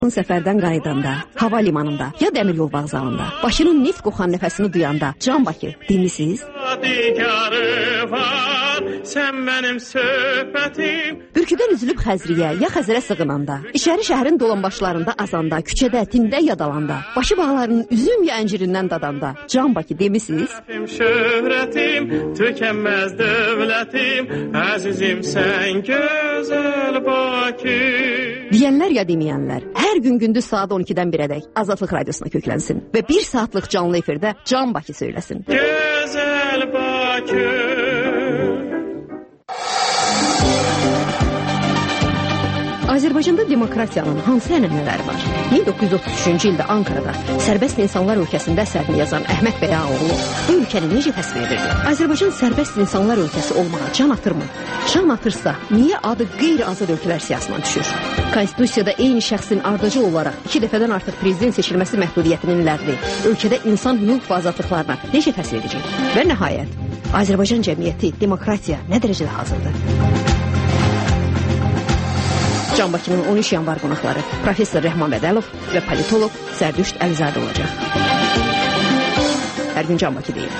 Səfərdən qayıdanda, hava limanında, ya dəmir yol vağzalında, başının neft qoxan nəfəsini duyanda, Can Bakı, dinlisiz? Sən mənim söhbətim. Bürküdən üzülüb Xəzriyə, ya Xəzərə sığınanda, içəri şəhərin dolanbaşlarında azanda, küçədə, tində yadalanda, başı bağlarının üzüm ya əncirindən dadanda, Can Bakı demisiz? Şöhrətim, tükənməz dövlətim, əzizim sən gözəl Bakı. Deyənlər ya deməyənlər, hər gün gündüz saat 12-dən 1-ədək Azadlıq Radiosuna köklənsin və 1 saatlıq canlı efirdə Can Bakı söyləsin. Gözəl Bakı. Azərbaycanda demokratiyanın hansı ənənələri var? 1933-cü ildə Ankarada Sərbəst İnsanlar Ölkəsində əsərini yazan Əhməd bəy Ağaoğlu bu ülkəni necə təsvir edirdi? Azərbaycan Sərbəst İnsanlar Ölkəsi olmağa can atırmı? Can atırsa, niyə adı qeyri-azad ölkələr siyahısına düşür? Konstitusiyada eyni şəxsin ardıcıl olaraq 2 dəfədən artıq prezident seçilməsi məhdudiyyətinin ləğvi ölkədə insan hüquq və azadlıqlarına necə təsir edəcək? Və nəhayət, Azərbaycan cəmiyyəti demokratiya nə dərəcədə hazırdır? Can Bakının 13 yanvar qonaqları Professor Rəhman Bədəlov və politolog Zərdüşt Əlizadə olacaq. Hər gün Can Bakı deyil.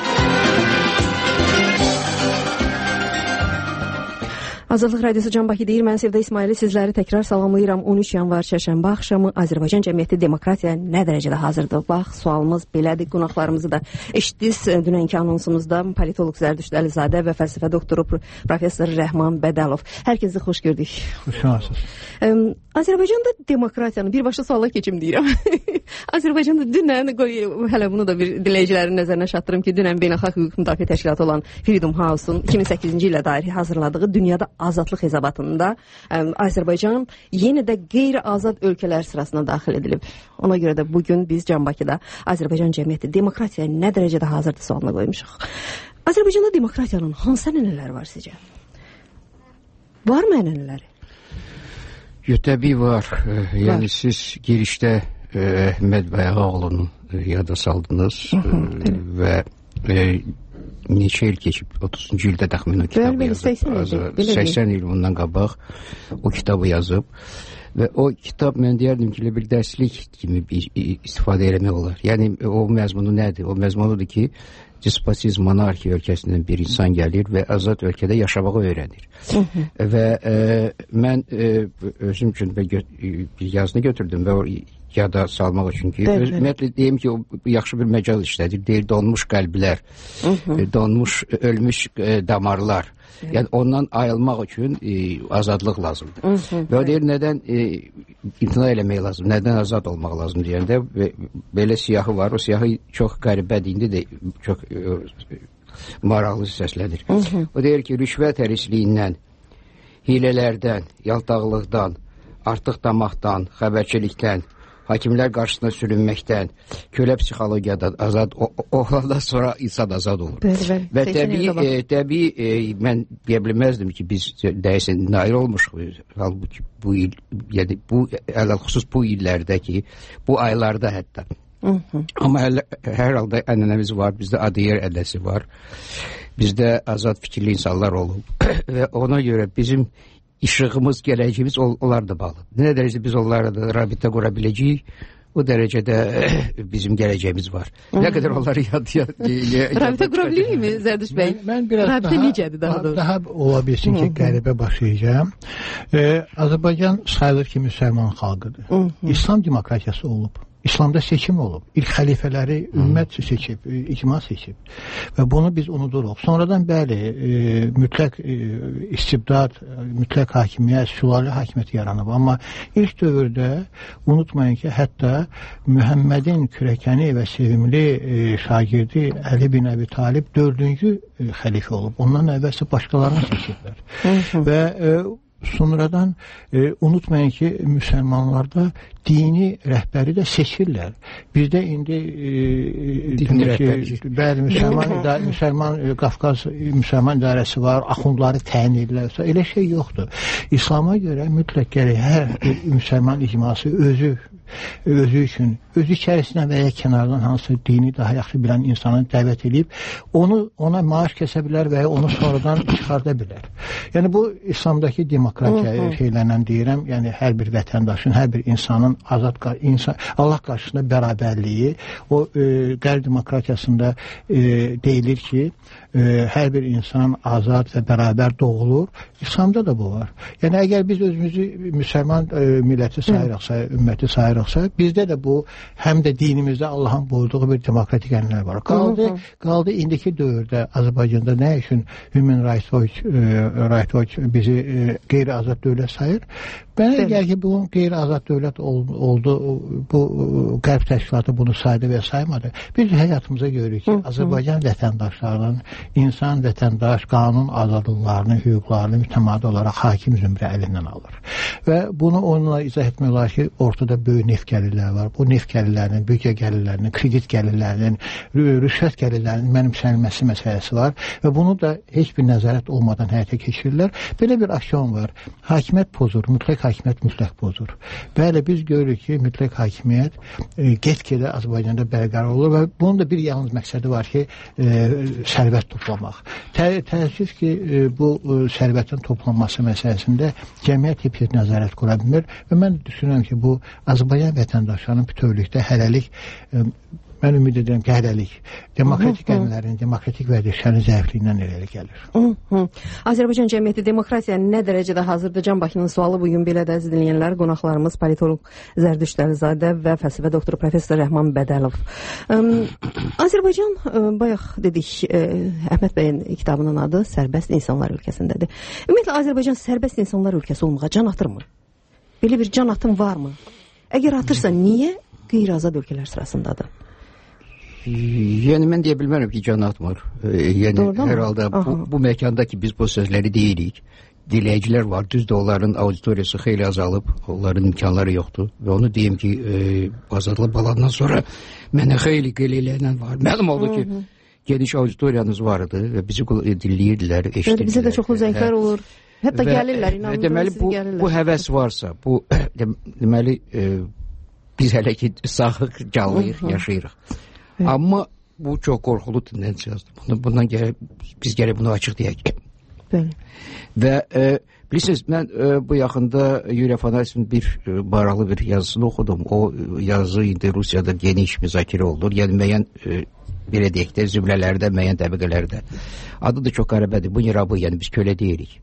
Azadlıq Radiosu Can Bakı deyir. Mən Sevda İsmaili sizləri təkrar salamlayıram. 13 yanvar çərşənbə axşamı Azərbaycan cəmiyyəti demokratiya nə dərəcədə hazırdır? Bax, sualımız belədir. Qonaqlarımızı da eşitdiniz dünənki anonsumuzda. Politolog Zərdüşt Əlizadə və fəlsəfə doktoru Professor Rəhman Bədəlov. Hər kəsi xoş gördük. Xoş gördük. Azərbaycanda demokratiyanı birbaşa suala keçim deyirəm. Azərbaycanda dünən, hələ bunu da bir dinləyicilərin nəzərinə çatdırım ki, dünən Beynəlxalq Hüquq Müdafiə Təşkilatı olan Freedom House-un 2008-ci ilə dair hazırladığı dünyada azadlıq hesabatında Azərbaycan yenə də qeyri-azad ölkələr sırasına daxil edilib. Ona görə də bugün biz Can Bakıda Azərbaycan cəmiyyəti demokratiyaya nə dərəcədə hazırdır sualına qoymuşuq. Azərbaycanda demokratiyanın hansı ənənələri var sizcə? Varmı ənənələri? Təbii var. Yəni siz girişdə Əhməd bəy Ağaoğlu'nu yada saldınız və neçə il keçib, 30-cu ildə təxminən o kitabı yazıb. 80 il bundan qabaq o kitabı yazıb və o kitab, mən deyərdim ki, bir dərslik kimi bir istifadə eləmək olar. Yəni o məzmunu nədir? O məzmunudur ki, despotizm, monarxiya ölkəsindən bir insan gəlir və azad ölkədə yaşamağı öyrənir. Və mən özüm üçün bir yazını götürdüm və yada salmaq üçün ki, ümumiyyətlə deyim ki, o yaxşı bir məcaz işlədir. Deyir, donmuş qəlblər, donmuş, ölmüş damarlar. Yəni ondan ayrılmaq üçün azadlıq lazımdır. Və o deyir, nədən imtina eləmək lazım, nədən azad olmaq lazım deyəndə belə siyahı var. O siyahı çox qəribədir, indi də çox maraqlı səslənir. O deyir ki, rüşvət hərisliyindən, hilələrdən, yaltaqlıqdan, artıq damaqdan, xəbərçilikdən, hakimlər qarşısına sürünməkdən, kölə psixologiyadan azad olandan sonra insan azad olur. Və təbii mən deyə bilməzdim ki, biz dəyəsən nail olmuşuq. Halbuki bu il, yəni bu ələlxüsus bu illərdə ki, bu aylarda hətta. Amma hər halda ənənəmiz var, bizdə Adıyer ədəsi var, bizdə azad fikirli insanlar olub və ona görə bizim işığımız, gələcəyimiz onlar da bağlı. Nə dərəcədə biz onlarla da rabitə qura biləcəyik, o dərəcədə bizim gələcəyimiz var. Nə qədər onları rabitə qura bilirik mi Zərdüşt bəy? Mən biraz daha ola bilsin ki, qəribə başlayacağım. Azərbaycan sayılır ki, müsəlman xalqıdır. İslam demokratiyası olub. İslamda seçim olub. İlk xəlifələri ümmət seçib, icma seçib. Və bunu biz unuduruq. Sonradan bəli, mütləq istibdad, mütləq hakimiyyət, sülalə hakimiyyət yaranıb. Amma ilk dövrdə unutmayın ki, hətta Mühəmmədin kürəkəni və sevimli şagirdi Əli bin Əbi Talib 4-cü xəlifə olub. Ondan əvvəlsə başqalarını seçiblər. Və sonradan unutmayın ki, müsəlmanlarda dini rəhbəri də seçirlər. Bizdə indi bəli, müsəlman Qafqaz müsəlman idarəsi var, axundları təyin edirlər. Elə şey yoxdur. İslama görə mütləq gərək hər müsəlman icması özü üçün, özü içərisindən və ya kənardan hansı dini daha yaxşı bilən insanı dəvət edib, ona maaş kəsə bilər və ya onu sonradan çıxarda bilər. Yəni bu İslamdakı demokratiya demokratiya şeylərlə deyirəm, yəni hər bir vətəndaşın, hər bir insanın Allah qarşısında bərabərliyi, o qərb demokratiyasında deyilir ki, hər bir insan azad və bərabər doğulur. İslamda da bu var. Yəni əgər biz özümüzü müsəlman milləti sayırıqsa, ümməti sayırıqsa, bizdə də bu həm də dinimizdə Allahın buyurduğu bir demokratik ənənələr var. Qaldı indiki dövrdə Azərbaycanda nə üçün Human Rights Watch bizi qeyri-azad dövlət sayır? Mənə gəlir ki, bu qeyri-azad dövlət oldu, bu qərb təşkilatı bunu saydı və saymadı. Biz həyatımıza görürük ki, Azərbaycan vətəndaşlarının insan, vətəndaş, qanun azadlıqlarını, hüquqlarını mütəmadi olaraq hakim zümrə əlindən alır. Və bunu onunla izah etmək olar ki, ortada böyük neft gəlirləri var. Bu neft gəlirlərinin, büdcə gəlirlərinin, kredit gəlirlərinin, rüşvət gəlirlərinin mənimsənilməsi məsələsi var və bunu da heç bir nəzarət olmadan həyata keçirirlər. Belə bir aksiyon var. Hakimiyyət pozur, mütləq hakimiyyət mütləq pozur. Bəli, biz görürük ki, mütləq hakimiyyət get-gedə Azərbaycanda bərqərar olur və bunun da bir yalnız məqsədi var ki, sərvət toplamaq. Təəssüf ki, bu sərvətin toplanması məsələsində cəmiyyət heç bir nəzarət qura bilmir və mən düşünürəm ki, bu Azərbaycan vətəndaşlarının bütövlükdə hələlik, mən ümid edirəm ki, hələlik demokratik ənənələrin, demokratik vərdişlərin zəifliyindən irəli gəlir. Azərbaycan cəmiyyəti demokratiya nə dərəcədə hazırdır? Can Bakının sualı bugün belə də əziz dinləyənlər, qonaqlarımız politolog Zərdüşt Əlizadə və fəlsəfə doktoru professor Rəhman Bədəlov. Azərbaycan, bayaq dedik, Əhməd bəyin kitabının adı Sərbəst İnsanlar Ölkəsindədir. Ümumiyyətlə, Azərbaycan sərbəst insanlar ölkəsi olmağa can atırmı? Belə bir can atım varmı? Əgər atırsa, niyə qeyri-azad ölkələr sırasındadır? Yəni mən deyə bilmərəm ki, can atmır. Yəni hər halda bu məkanda ki, biz bu sözləri deyirik. Dinləyicilər var, düzdür, onların auditoriyası xeyli azalıb, onların imkanları yoxdur və onu deyim ki, azadlıq balandan sonra mənə xeyli qeyləyənlər var. Məlum oldu ki, geniş auditoriyanız vardı və bizi dinləyirdilər, eşidirdilər. Bizə də çoxlu zənglər olur. Hətta gəlirlər, inanmıyorum, siz gəlirlər. Bu həvəs varsa, bu deməli biz hələ ki sağıq, canlıyıq, yaşayırıq. Amma bu çox qorxulu tendensiyadır. Bundan biz gəlib bunu açıq deyək. Bəli. Və bilirsiniz, mən bu yaxında Yuri Afanasiyevin bir maraqlı bir yazısını oxudum. O yazı indi Rusiyada geniş müzakirə olunur. Yəni müəyyən belə deyək də zümrələrdə, müəyyən təbəqələrdə. Adı da çox qəribədir. Bu nirabı, yəni biz kölə deyirik.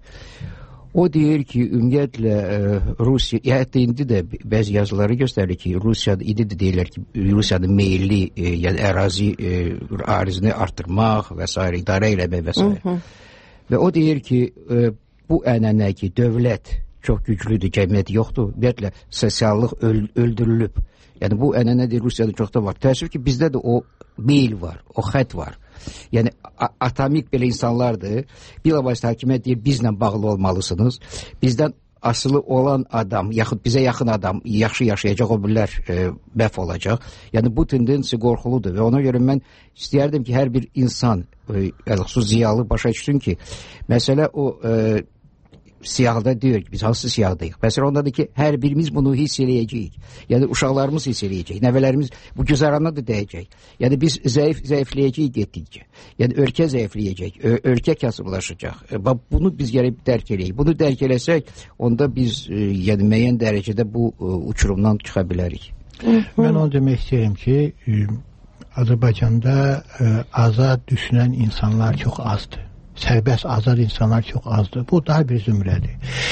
O deyir ki, ümumiyyətlə Rusiya, hətta indi də bəzi yazıları göstərir ki, Rusiyada, indi də deyirlər ki, Rusiyada meyilli, yəni ərazi arzını artırmaq və s. idarə eləmək və s. Və o deyir ki, bu ənənə ki, dövlət çox güclüdür, cəmiyyət yoxdur, ümumiyyətlə sosiallıq öldürülüb. Yəni bu ənənə Rusiyada çox da var. Təəssüf ki, bizdə də o meyil var, o xət var. Yəni atomik belə insanlardır. Bilavasitə hakimiyyət deyir, bizlə bağlı olmalısınız. Bizdən asılı olan adam, yaxud bizə yaxın adam yaxşı yaşayacaq, o birlər məhv olacaq. Yəni bu tendensiya qorxuludur və ona görə mən istəyərdim ki, hər bir insan, xüsusi ziyalı başa düşsün ki, məsələ o siyahda deyir ki, biz hansı siyahdayıq? Məsələn, ondadır ki, hər birimiz bunu hiss eləyəcəyik. Yəni, uşaqlarımız hiss eləyəcək, nəvələrimiz bu güzarana da dəyəcək. Yəni, biz zəifləyəcəyik getdikcə. Yəni, ölkə zəifləyəcək, ölkə kasıblaşacaq. Bunu biz gəlib dərk eləyik. Bunu dərk eləsək, onda biz yəni, müəyyən dərəcədə bu uçurumdan çıxa bilərik. Mən onu demək istəyirəm ki, Azərbaycanda azad düşünən insanlar çox azdır. Sərbəst azad insanlar çox azdır. Bu daha bir zümrədir.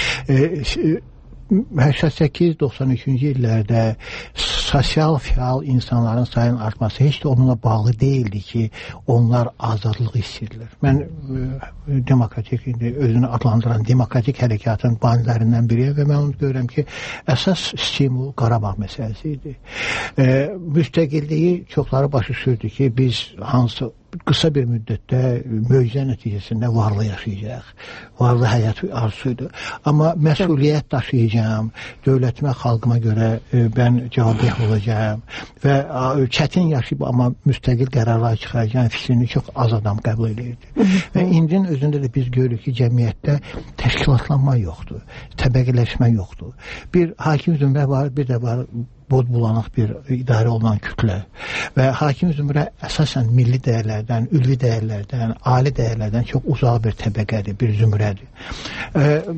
88-93-cü illərdə sosial fəal insanların sayının artması heç də onunla bağlı deyildi ki, onlar azadlıq istəyirlər. Mən demokratik, özünü adlandıran demokratik hərəkatın banilərindən biriyəm və mən onu görürəm ki, əsas stimul Qarabağ məsələsi idi. Müstəqilliyi çoxları başı sürdü ki, biz hansı qısa bir müddətdə möcüzə nəticəsində varlı yaşayacaq. Varlı həyat arzusuydu. Amma məsuliyyət daşıyacağım, dövlətimə, xalqıma görə mən cavabdeh olacağım və çətin yaşayıb, amma müstəqil qərarlar çıxaracağım fikrini çox az adam qəbul edirdi. Və indinin özündə də biz görürük ki, cəmiyyətdə təşkilatlanma yoxdur, təbəqələşmə yoxdur. Bir hakim zümrə var, bir də var bod bulanıq bir idarə olunan kütlə və hakim zümrə əsasən milli dəyərlərdən, ülvi dəyərlərdən, ali dəyərlərdən çox uzaq bir təbəqədir, bir zümrədir.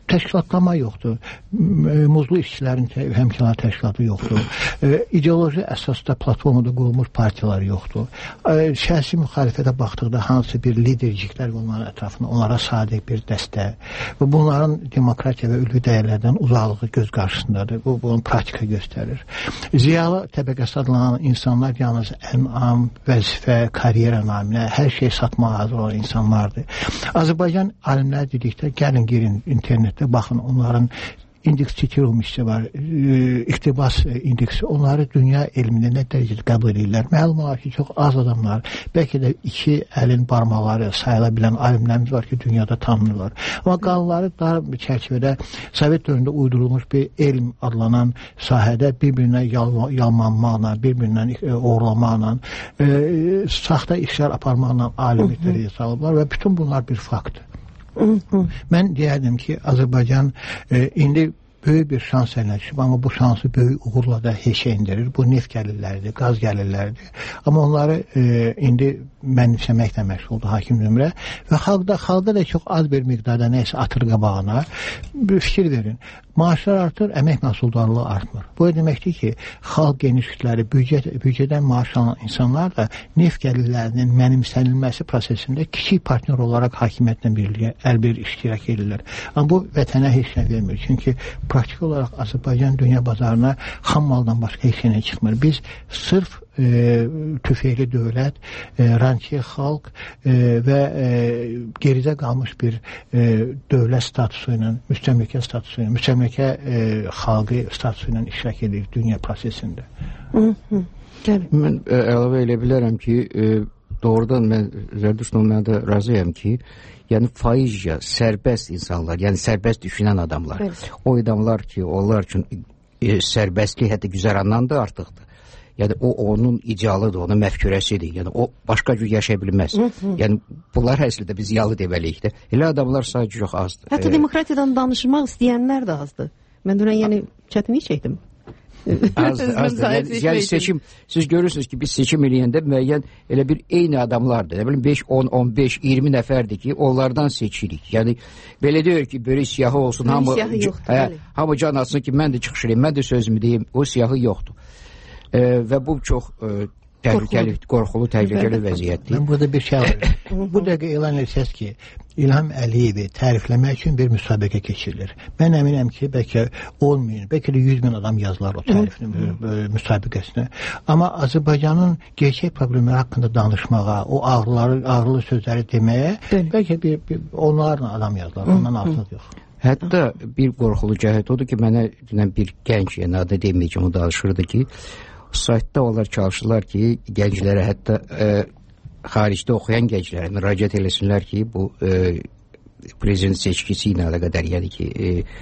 təşkilatlama yoxdur. Muzlu işçilərin həmkarlar təşkilatı yoxdur. İdeoloji əsasda platformada qurulmuş partiyalar yoxdur. Siyasi müxalifətə baxdıqda hansı bir liderciklər onların ətrafında, onlara sadiq bir dəstək və bunların demokratiya və ülvi dəyərlərdən uzaqlığı göz qarşısındadır. Bu, bunu praktika göstərir. Ziyalı təbəqəsi adlanan insanlar yalnız ənam, vəzifə, karyera naminə hər şey satmağa hazır olan insanlardır. Azərbaycan alimlər dedikdə gəlin girin internetdə baxın, onların indeks çəkilmişsi var, iqtibas indeksi, onları dünya elmində nə dərəcədə qəbul edirlər. Məlum olar ki, çox az adamlar, bəlkə də 2 əlin barmaqları sayıla bilən alimlərimiz var ki, dünyada tanınırlar. Amma qalanları dar bir çərçivədə Sovet dövründə uydurulmuş bir elm adlanan sahədə bir-birinə yalmanmaqla, bir-birindən uğurlamaqla, saxta işlər aparmaqla alimlikləri salıblar və bütün bunlar bir faktdır. Mən deyərdim ki, Azərbaycan indi böyük bir şans əlləşib, amma bu şansı böyük uğurla da heçə indirir. Bu neft gəlirləridir, qaz gəlirləridir. Amma onları indi mənimsəməklə məşğuldur hakim nömrə və xalqda da çox az bir miqdarda nəysə atır qabağına. Bir fikir verin. Maaşlar artır, əmək məhsuldarlığı artmır. Bu deməkdir ki, xalq geniş kütləri, büdcədən maaş alan insanlar da neft gəlirlərinin mənimsənilməsi prosesində kiçik partner olaraq hakimiyyətlə birliyə əlbir iştirak edirlər. Amma bu vətənə heç nə vermir. Çünki praktik olaraq Azərbaycan dünya bazarına xam maldan başqa heç nə çıxmır. Biz sırf tüfeğli dövlət, rançiyə xalq və geridə qalmış bir dövlət statusu ilə, müstəmləkə statusu ilə, müstəmləkə xalqı statusu ilə iştirak edir dünya prosesində. Mən əlavə elə bilərəm ki, doğrudan mən Zərdüştlə mən də razıyam ki, yəni faizcə sərbəst insanlar, yəni sərbəst düşünən adamlar, o adamlar ki, onlar üçün sərbəstlik hətta güzərandan da artıqdır. Yəni o onun idealıdır, onun məfkürəsidir. Yəni o başqa cür yaşaya bilməz. Yəni bunlar əslində biz yalı deməliyik də. Elə adamlar sadəcə çox azdır. Hətta demokratiyadan danışmaq istəyənlər də azdır. Mən dünən yəni çətinlik çəkdim. Azdır. Yəni seçim, siz görürsünüz ki, biz seçim eləyəndə müəyyən elə bir eyni adamlardır. Nə bilim 5, 10, 15, 20 nəfərdir ki, onlardan seçirik. Yəni belə deyir ki, böyle siyahı olsun, hamı can atsın ki, mən də çıxış edeyim, mən də sözümü deyim, o siyahı yoxdur. Və bu çox təhlükəli, qorxulu, təhlükəli vəziyyətdir. Mən burada bir şey alıyorum. Bu dəqiqə elan etsəz ki, İlham Əliyevi tərifləmək üçün bir müsabiqə keçirilir. Mən əminəm ki, bəlkə 10 min, bəlkə də 100 min adam yazılar o tərifin müsabiqəsinə. Amma Azərbaycanın gerçək problemləri haqqında danışmağa, o ağrılı sözləri deməyə bəlkə onlarla adam yazılar, ondan artıq yox. Hətta bir qorxulu cəhət odur ki, mənə bir gənc, yəni adı deməyəcəm, o danışırdı ki, saytda onlar çalışırlar ki, gənclərə, hətta xaricdə oxuyan gənclərə müraciət eləsinlər ki, bu prezident seçkisi ilə əlaqədar, yəni ki,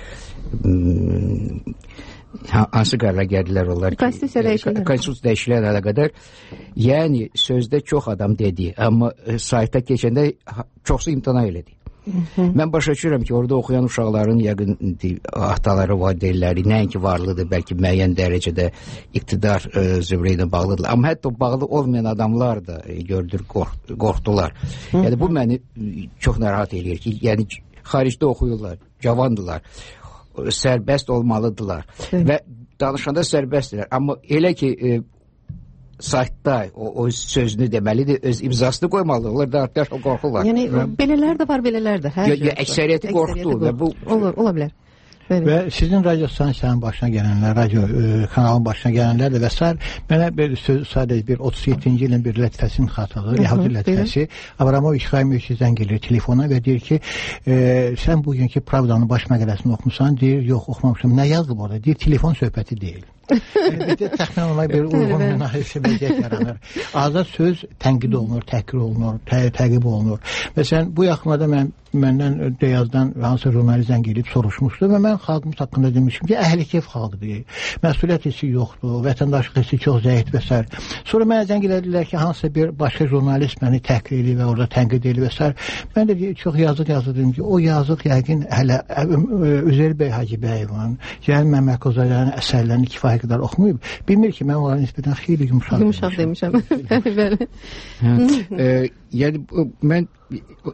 hansı qərara gəldilər onlar ki, konstitusiya dəyişikliklə əlaqədar, yəni sözdə çox adam dedi, amma saytda keçəndə çoxsu imtina elədi. Mən başa düşürəm ki, orada oxuyan uşaqların yəqin ataları, valideynləri nəinki varlıdır, bəlkə müəyyən dərəcədə iqtidar zümrə ilə bağlıdır. Amma hətta bağlı olmayan adamlar da gördür, qorxdular. Yəni bu məni çox narahat edir ki, yəni xaricdə oxuyurlar, cavandılar, sərbəst olmalıdırlar və danışanda sərbəstdirlər. Amma elə ki, saytda o sözünü deməlidir, öz imzasını qoymalıdır. Onlar da artıq qorxurlar. Yəni belələr də var, belələr də. Əksəriyyəti qorxdu və bu ola bilər. Və sizin radio stansiyanın başına gələnlər, radio kanalın başına gələnlər də və s. mənə bir söz, sadəcə bir 37-ci ilin bir lətifəsini xatırladır, Yahudi lətifəsi. Abramoviç Xaymioviç zəng gəlir telefona və deyir ki, sən bugünkü Pravdanın baş məqələsini oxumusan, deyir, yox, oxumamışam. Nə yazılıb orada? Deyir, telefon söhbəti deyil. Təxminən ona bir uyğun münasibət vəziyyət yaranır. Azad söz tənqid olunur, təhqir olunur, təqib olunur. Məsələn, bu yaxınlarda məndən Deyazdan hansı jurnalizdən gelib soruşmuşdu və mən xalqımız haqqında demişim ki, əhlikef xalqdır, məsuliyyət hissi yoxdur, vətəndaşlıq hissi çox zəif və s. Sonra mənə zəng elədilər ki, hansısa bir başqa jurnalist məni təhqir edib və orada tənqid edib və s. Mən də çox yazıq dedim ki, o yazıq yəqin hələ Üzeyir bəy Hacıbəyevin, Cəlil Məmmədqozadənin əsərlərini kifayət qədər oxumayıb, bilmir ki, mən onların nisbətən xeyli yumuşaq demişəm. Bəli. Yəni mən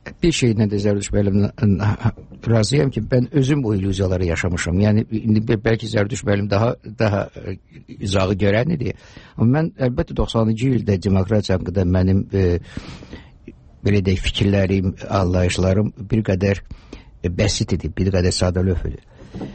bir şeylə də Zərdüşt müəllimlə razıyam ki, mən özüm bu illüziyaları yaşamışam. Yəni indi bəlkə Zərdüşt müəllim daha izağı görən idi. Amma mən əlbəttə 90-cı ildə demokratiya haqqında mənim belə deyək fikirlərim, anlayışlarım bir qədər bəsit idi, bir qədər sadəlövh idi.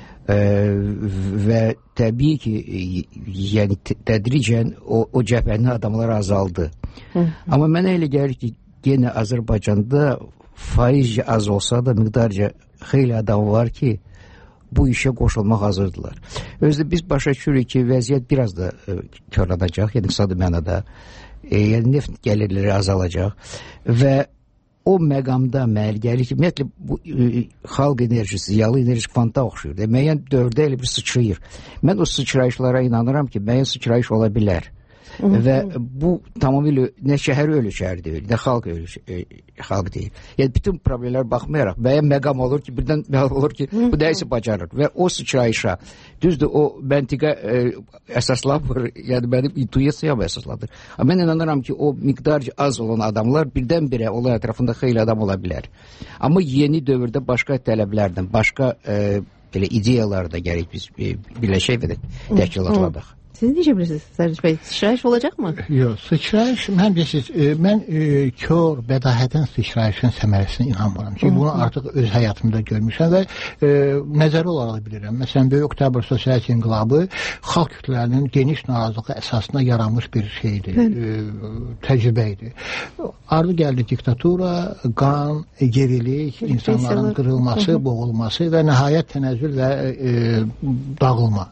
Və təbii ki, yəni tədricən o cəbhənin adamları azaldı. Amma mənə elə gəlir ki, yenə Azərbaycanda faizcə az olsa da miqdarca xeyli adam var ki, bu işə qoşulmaq hazırdılar. Özdə biz başa düşürük ki, vəziyyət biraz da körlanacaq, yəni iqtisadi mənada, yəni neft gəlirləri azalacaq və o məqamda mənə gəlir ki, ümumiyyətlə bu xalq enerjisi, ziyalı enerji kvanta oxşuyur. Müəyyən dövrdə elə bir sıçrayır. Mən o sıçrayışlara inanıram ki, müəyyən sıçrayış ola bilər. Və bu tamamilə nə şəhər ölü şəhər deyil, nə xalq ölü xalq deyil. Yəni bütün problemlər baxmayaraq müəyyən məqam olur ki, birdən məqam olur ki, bu nəyisə bacarır və o sıçrayışa, düzdür, o məntiqə əsaslanmır, yəni mənim intuisiyam əsaslanır. Amma mən inanıram ki, o miqdarca az olan adamlar birdən-birə olay ətrafında xeyli adam ola bilər. Amma yeni dövrdə başqa tələblərdən, başqa belə ideyalarda gərək biz birləşək və təşkilatladıq. Siz necə bilirsiniz Zərdüşt bəy? Sıçrayış olacaqmı? Yox, sıçrayış, mən kör bədahətin sıçrayışın səmərəsinə inanmıram. Çünki bunu artıq öz həyatımda görmüşəm və nəzəri olaraq bilirəm. Məsələn, Böyük Oktyabr Sosialist İnqilabı xalq kütlələrinin geniş narazılığı əsasında yaranmış bir şeydir, təcrübə idi. Ardı gəldi diktatura, qan, gerilik, insanların qırılması, boğulması və nəhayət tənəzzül və dağılma.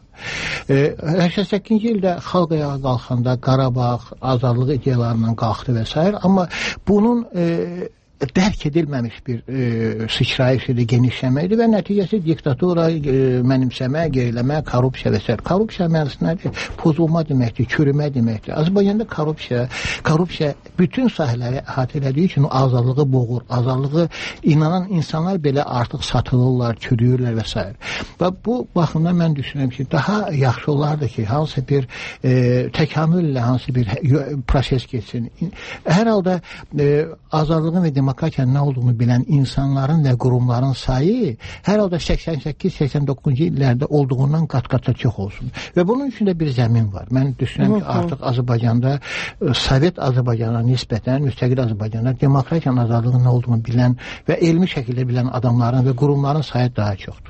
88-ci ildə xalq ayağa qalxanda Qarabağ azadlıq ideyalarından qalxdı və s. Amma bunun dərk edilməmiş bir sıçrayış idi, genişləmə idi və nəticəsi diktatura, mənimsəmə, geriləmə, korrupsiya və s. Korrupsiya mənası nədir? Pozulma deməkdir, çürümə deməkdir. Azərbaycanda korrupsiya bütün sahələri əhatə elədiyi üçün azadlığı boğur, azadlığı inanan insanlar belə artıq satılırlar, çürüyürlər və s. Və bu baxımdan mən düşünürəm ki, daha yaxşı olardı ki, hansı bir təkamüllə hansı bir proses geçsin. Hər halda azadlığın və demokratiyanın nə olduğunu bilən insanların və qurumların sayı hər halda 88-89-cu illərdə olduğundan qat-qata çox olsun. Və bunun üçün də bir zəmin var. Mən düşünürəm ki, artıq Azərbaycanda, Sovet Azərbaycana nisbətən, müstəqil Azərbaycanda demokratiyanın, azadlığın nə olduğunu bilən və elmi şəkildə bilən adamların və qurumların sayı daha çoxdur.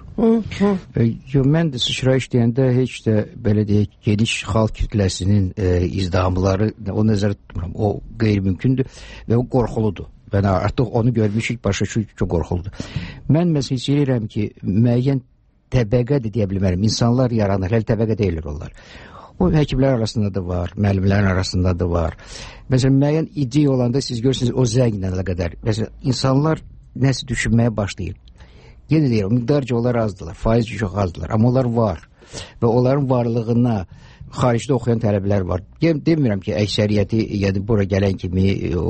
Mən də sıçrayış deyəndə heç də belə deyək, geniş xalq kütləsinin izdihamları o nəzərdə tutmuram. O qeyri-mümkündür və o qorxuludur. Ben artıq onu görmüşük, başa düşük, çox qorxuludur. Mən məsələn istəyirəm ki, müəyyən təbəqə də deyə bilmərəm. İnsanlar yaranır, hələ təbəqə deyirlər onlar. O həkimlər arasında da var, müəllimlərin arasında da var. Məsələn, müəyyən ideya olanda siz görürsünüz o zənglə qədər. Məsələn, insanlar nəsə düşünməyə başlayır. Yenə deyirəm, miqdarca onlar azdılar, faizci çox azdılar, amma onlar var. Və onların varlığına xaricdə oxuyan tələbələr var. Demirəm ki, əksəriyyəti, yəni bura gələn kimi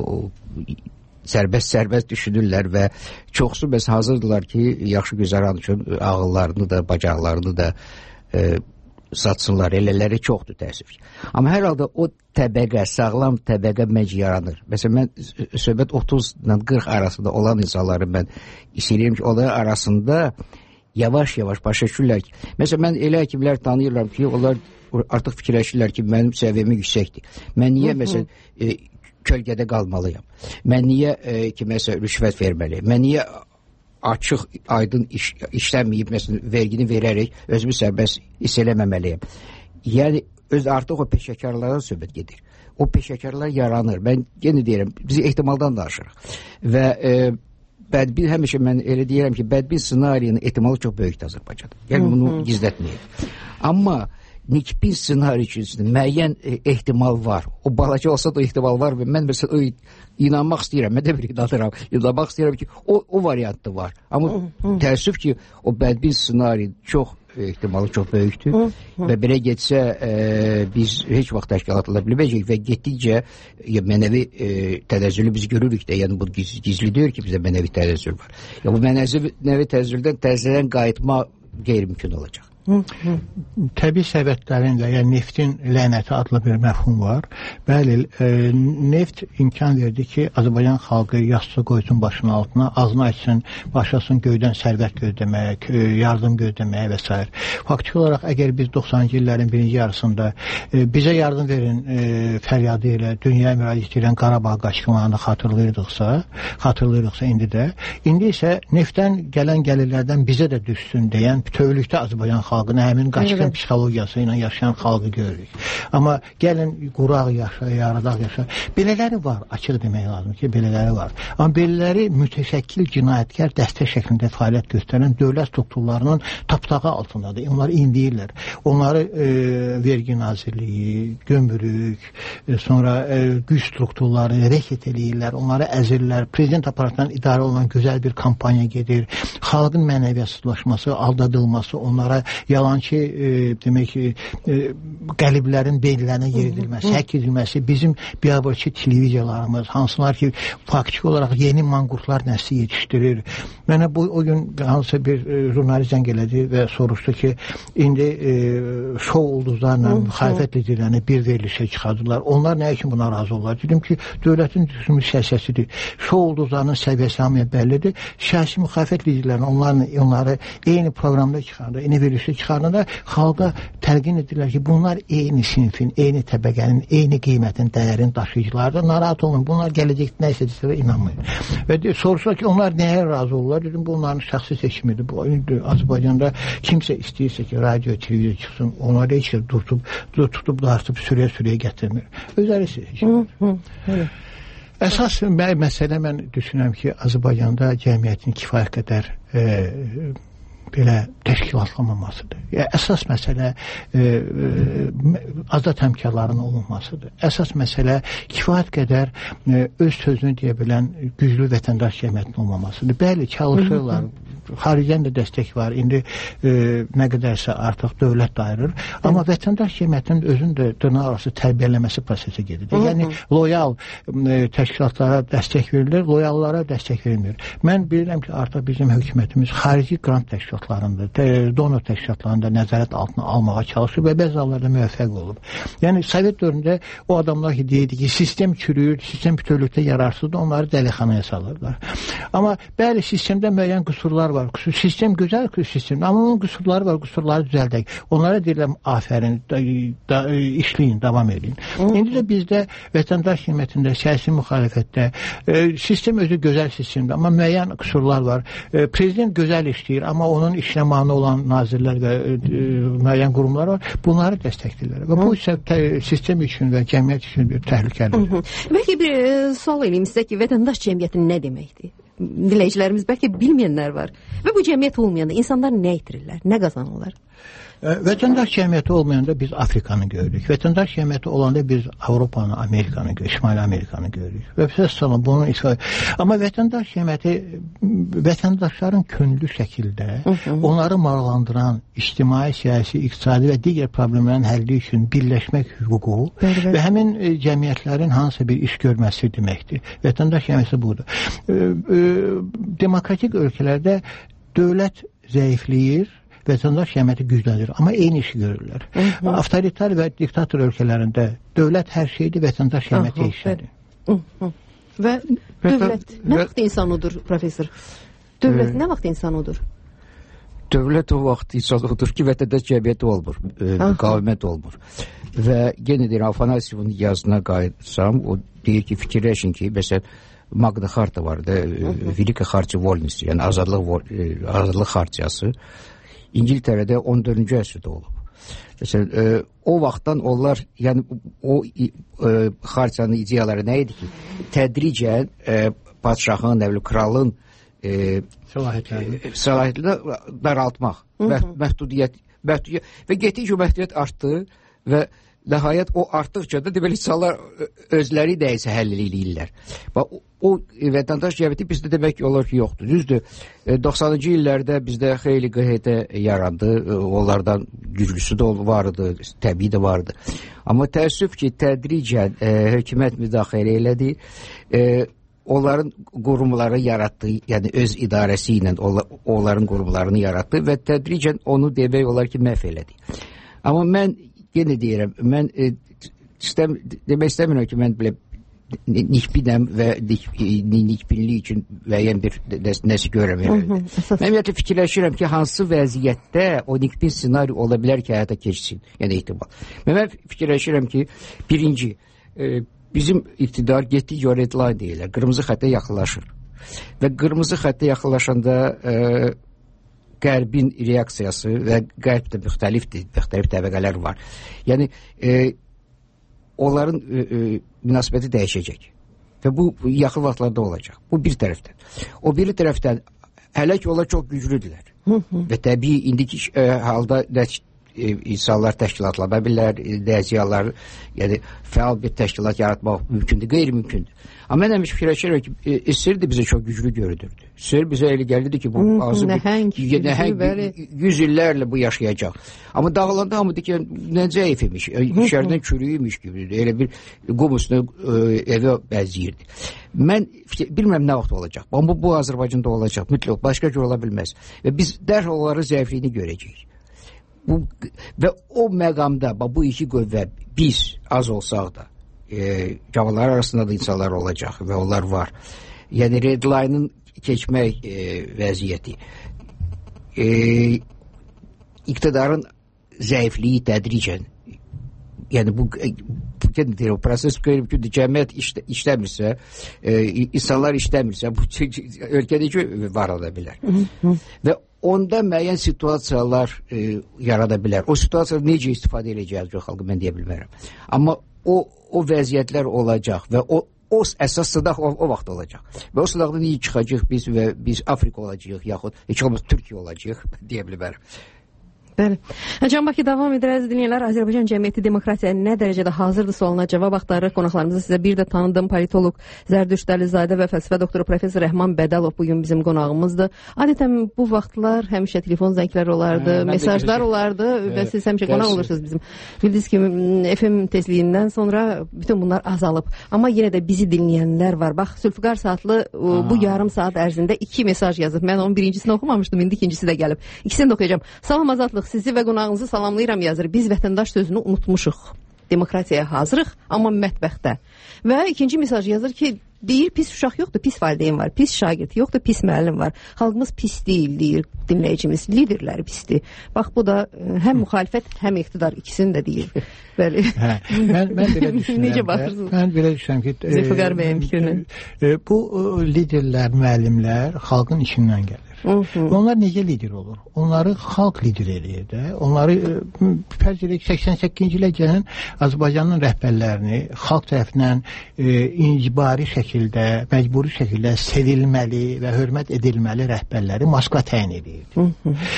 sərbəst düşünürlər və çoxsu bəs hazırdılar ki, yaxşı güzəran üçün ağıllarını da, bacaqlarını da satsınlar. Elələri çoxdur təəssüf ki. Amma hər halda o təbəqə, sağlam təbəqə məcə yaranır. Məsələn, mən söhbət 30 ilə 40 arasında olan insanları mən istəyirəm ki, onların arasında yavaş-yavaş başa düşürlər ki, məsələn, mən elə həkimlər tanıyıram ki, onlar artıq fikirləşirlər ki, mənim səviyyəm yüksəkdir. Mən niyə, məsələn, kölgədə qalmalıyam? Mən niyə ki, məsələn, rüşvət verməliyim? Mən niyə açıq, aydın işlənməyib, məsələn, vergini verərək özümü sərbəst hiss eləməməliyim? Yəni, artıq o peşəkarlardan söhbət gedir. O peşəkarlar yaranır. Mən yenə deyirəm, biz ehtimaldan danışırıq. Və bədbin, həmişə mən elə deyirəm ki, bədbin ssenarinin ehtimalı çox böyükdür Azərbaycanda. Yəni, bunu gizlətməyək. Amma nikbin ssenari üçün müəyyən ehtimal var. O balaca olsa da ehtimal var və mən məsələn inanmaq istəyirəm, mən də bir inanmaq istəyirəm ki, o variantı var. Amma təəssüf ki, o bədbin ssenari çox ehtimalı çox böyükdür və belə getsə biz heç vaxt təşkilatla bilməyəcək və getdikcə mənəvi tənəzzülü biz görürük də, yəni bu gizli deyir ki, bizdə mənəvi tənəzzül var. Bu mənəvi tənəzzüldən təzədən qayıtma qeyri-mümkün olacaq. Təbii sərvətlərin və ya neftin lənəti adlı bir məfhum var. Bəli, neft imkan verdi ki, Azərbaycan xalqı yastığı qoysun başının altına, ağzını açsın, başlasın göydən sərvət gözləmək, yardım gözləməyə və s. Faktiki olaraq, əgər biz 90-cı illərin birinci yarısında bizə yardım verin fəryadı ilə dünyaya müraciət edən Qarabağ qaçqınlarını xatırlayırıqsa indi isə neftdən gələn gəlirlərdən bizə də düşsün deyən bütövlükdə Azərbaycan xalqını həmin qaçqın psixologiyası ilə yaşayan xalqı görürük. Amma gəlin quraq yaşa, yaradaq yaşa. Belələri var, açıq demək lazım ki, belələri var. Amma belələri mütəşəkkil cinayətkar dəstə şəklində fəaliyyət göstərən dövlət strukturlarının tapdağı altındadır. Onlar indiyirlər. Onları vergi nazirliyi, gömrük, sonra güc strukturları reket eləyirlər, onları əzirlər. Prezident aparatından idarə olunan gözəl bir kampaniya gedir. Xalqın mənəviyyətsizlaşması, aldadılması, onlara yalançı demək ki, qəliblərin beyinlərinə yeridilməsi, həkk edilməsi, bizim biabırçı televiziyalarımız, hansılar ki, faktiki olaraq yeni manqurtlar nəsli yetişdirir. Mənə o gün hansısa bir jurnalist zəng elədi və soruşdu ki, indi şou ulduzlarla müxalifət liderlərini bir verilişə çıxardılar. Onlar nə üçün buna razı olurlar? Dedim ki, dövlətin düşmüş siyasətidir. Şou ulduzlarının səviyyəsi hamıya bəllidir. Siyasi müxalifət liderlərini onları eyni proqramda çıxardı, eyni verilişə çıxardığında xalqa təlqin edirlər ki, bunlar eyni sinfin, eyni təbəqənin, eyni qiymətin, dəyərin daşıyıcılardır. Narahat olun, bunlar gələcəkdə nə istədiklərə inanmayın. Və soruşlar ki, onlar nəyə razı olurlar? Dedim, bu onların şəxsi seçimidir. Bu Azərbaycanda kimsə istəyirsə ki, radio, televiziya çıxsın, onları heç tutub dartıb sürəyə gətirmir. Özləri seçimdir. Əsas məsələ mən düşünürəm ki, Azərbaycanda cəmiyyətin kifayət qədər belə təşkilatlanmamasıdır. Əsas məsələ azad həmkarların olunmasıdır. Əsas məsələ kifayət qədər öz sözünü deyə bilən güclü vətəndaş cəmiyyətinin olmamasıdır. Bəli, çalışırlar. Xaricdən də dəstək var. İndi nə qədərsə artıq dövlət ayırır. Amma vətəndaş cəmiyyətinin özünün də dırnaq arası tərbiyələməsi prosesi gedir. Yəni, loyal təşkilatlara dəstək verilir, loyallara dəstək verilmir. Mən bilirəm ki, artıq bizim hökumətimiz xarici qrant təşkilatlarında, donor təşkilatlarında nəzarət altına almağa çalışır və bəzi hallarda müvəffəq olub. Yəni, Sovet dövründə o adamlar ki, deyirdi ki, sistem çürüyür, sistem bütövlükdə yararsızdır, onları dəlixanaya salırlar. Amma bəli, sistemdə müəyyən qüsurlar var. Sistem gözəl sistemdir, amma onun qüsurları var, qüsurları düzəldək. Onlara deyirəm, afərin, işləyin, davam edin. İndi də bizdə vətəndaş qiymətində, siyasi müxalifətdə sistem özü gözəl sistemdir, amma müəyyən qüsurlar var. Prezident gözəl işləyir, amma onun işinə mane olan nazirlər və müəyyən qurumlar var. Bunları dəstəkləyirlər. Və bu isə sistem üçün və cəmiyyət üçün bir təhlükəlidir. Bəlkə bir sual eləyim sizə ki, vətəndaş cəmiyyəti nə deməkdir? Dinləyicilərimiz bəlkə bilməyənlər var. Və bu cəmiyyət olmayanda insanlar nə itirirlər, nə qazanırlar? Vətəndaş cəmiyyəti olmayanda biz Afrikanı görürük. Vətəndaş cəmiyyəti olanda biz Avropanı, Amerikanı görürük, Şimali Amerikanı görürük. Və səssalın bunun amma vətəndaş cəmiyyəti vətəndaşların könüllü şəkildə onları maraqlandıran ictimai, siyasi, iqtisadi və digər problemlərin həlli üçün birləşmək hüququ və həmin cəmiyyətlərin hansısa bir iş görməsi deməkdir. Vətəndaş cəmiyyəti budur. Demokratik ölkələrdə dövlət zəifləyir, vətəndaş cəmiyyəti güclənir, amma eyni işi görürlər. Avtoritar və diktator ölkələrində dövlət hər şeydir, vətəndaş cəmiyyəti işlədir. Və dövlət nə vaxt insan odur, professor? Dövlət nə vaxt insan odur? Dövlət o vaxt insan odur ki, vətəndaş cəmiyyəti olmur, qavimət olmur. Və yenə deyir, Afanasyevin yazına qayıtsam, o deyir ki, fikirləşin ki, məsələn, Magna Xarta vardı, Velika Xartya Volnosti, yəni azadlıq xartiyası İngiltərədə 14-cü əsrdə olub. Məsələn, o vaxtdan onlar, yəni o xartiyanın ideyaları nə idi ki, tədricən padşahın, kralın səlahiyyətini daraltmaq, məhdudiyyət və getdikcə məhdudiyyət artdı və nəhayət o artdıqca da deməli insanlar özləri nəyisə həll eləyirlər. O vətəndaş cəmiyyəti bizdə demək olar ki, yoxdur. Düzdür, 90-cı illərdə bizdə xeyli QHT yarandı, onlardan güclüsü də vardı, təbii də vardı. Amma təəssüf ki, tədricən hökumət müdaxilə elədi. onların qurumları yaratdı, yəni öz idarəsi ilə onların qurumlarını yaratdı və tədricən onu demək olar ki, məhv elədi. Amma mən yenə deyirəm, mən demək istəmirəm ki, mən belə nikbinəm və nikbinlik üçün müəyyən bir nəsə görürəm. Mən ümumiyyətlə fikirləşirəm ki, hansı vəziyyətdə o nikbin ssenari ola bilər ki, həyata keçsin, yəni ehtimal. Mən fikirləşirəm ki, birinci, bizim iqtidar getdik red line deyirlər, qırmızı xəttə yaxınlaşır. Və qırmızı xəttə yaxınlaşanda Qərbin reaksiyası və Qərbdə müxtəlif təbəqələr var. Yəni, onların münasibəti dəyişəcək. Və bu yaxın vaxtlarda olacaq. Bu bir tərəfdən. O biri tərəfdən hələ ki onlar çox güclüdürlər. Və təbii indiki halda insanlar təşkilatlana bilər, dəziyalar, yəni fəal bir təşkilat yaratmaq mümkündür, qeyri-mümkündür. Amma mən həmişə fikirləşirəm ki, SSR də bizə çox güclü görünürdü. SSR bizə elə gəlirdi ki, bu azı nəhəng 100 illərlə bu yaşayacaq. Amma dağılanda hamı deyir ki, nə zəif imiş, içərdən çürüyümüş gibi, elə bir qum üstünə evə bənziyirdi. Mən bilmirəm nə vaxt olacaq. Amma bu Azərbaycanda olacaq, mütləq, başqa cür ola bilməz. Və biz dərhal onların zəifliyini görəcəyik. Və o məqamda bu iki qüvvə biz az olsaq da cavanlar arasında da insanlar olacaq və onlar var. Yəni red line-ın keçmək vəziyyəti, iqtidarın zəifliyi tədricən, yəni bu proses cəmiyyət işləmirsə, insanlar işləmirsə, bu ölkədəki var ola bilər. Və onda müəyyən situasiyalar yarada bilər. O situasiyalar necə istifadə edəcəyiz yox xalqı mən deyə bilmərəm. Amma o vəziyyətlər olacaq və o əsas sınaq o vaxt olacaq. Və o sınaqda necə çıxacaq biz Afrika olacağıq yaxud heç olmaz Türkiyə olacaq deyə bilmərəm. Bəli. Can Bakı davam edir, əziz dinləyənlər. Azərbaycan cəmiyyəti demokratiyaya nə dərəcədə hazırdır sualına cavab axtarırıq. Qonaqlarımızı sizə bir də tanıdım. Politoloq Zərdüşt Əlizadə və fəlsəfə doktoru professor Rəhman Bədəlov bugün bizim qonağımızdır. Adətən bu vaxtlar həmişə telefon zəngləri olardı, mesajlar olardı və siz həmişə qonaq olursunuz bizim. Bildiyiniz kimi FM tezliyindən sonra bütün bunlar azalıb. Amma yenə də bizi dinləyənlər var. Bax, Zülfüqar Saatlı bu yarım saat ərzində 2 mesaj yazıb. Mən onun birincisini oxumamışdım, indi ikincisi də gəlib. İkisini də oxuyacağım. Salam Azadlıq, sizi və qonağınızı salamlayıram yazır. Biz vətəndaş sözünü unutmuşuq. Demokratiyaya hazırıq, amma mətbəxtdə. Və ikinci mesaj yazır ki, deyir pis uşaq yoxdur, pis valideyn var, pis şagird yoxdur, pis müəllim var. Xalqımız pis deyil, deyir dinləyicimiz. Liderləri pisdir. Bax, bu da həm müxalifət, həm iqtidar ikisini də deyir. Bəli. Mən belə düşünürəm. Necə baxırsınız? Mən belə düşünürəm ki, Zülfüqar bəyin fikrini. Bu liderlər, müəllimlər xalqın içindən gəlir. Onlar necə lider olur? Onları xalq lider eləyir də. Onları fərz edək 88-ci ilə gələn Azərbaycanın rəhbərlərini xalq tərəfindən icbari şəkildə, məcburi şəkildə sevilməli və hörmət edilməli rəhbərləri Moskva təyin edirdi.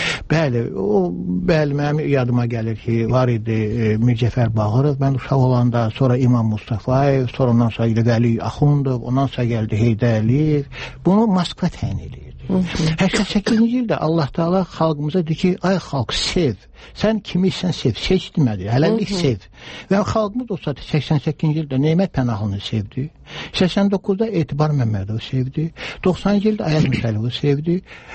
Bəli, mənim yadıma gəlir ki, var idi Mircəfər Bağırov, mən uşaq olanda, sonra İmam Mustafayev, sonra ondan sonra Vəli Axundov, ondan sonra gəldi Heydər Əliyev. Bunu Moskva təyin edirdi. 88-ci ildə Allah Taala xalqımıza deyir ki, ay xalq sev. Sən kimi sən sev, seç demədi, hələlik sev. Və xalqımız olsa 88-ci ildə Nemət Pənahını sevdi. 89-da Etibar Məmmədov sevdi. 90-cı ildə Ayaz Mütəlivi sevdi.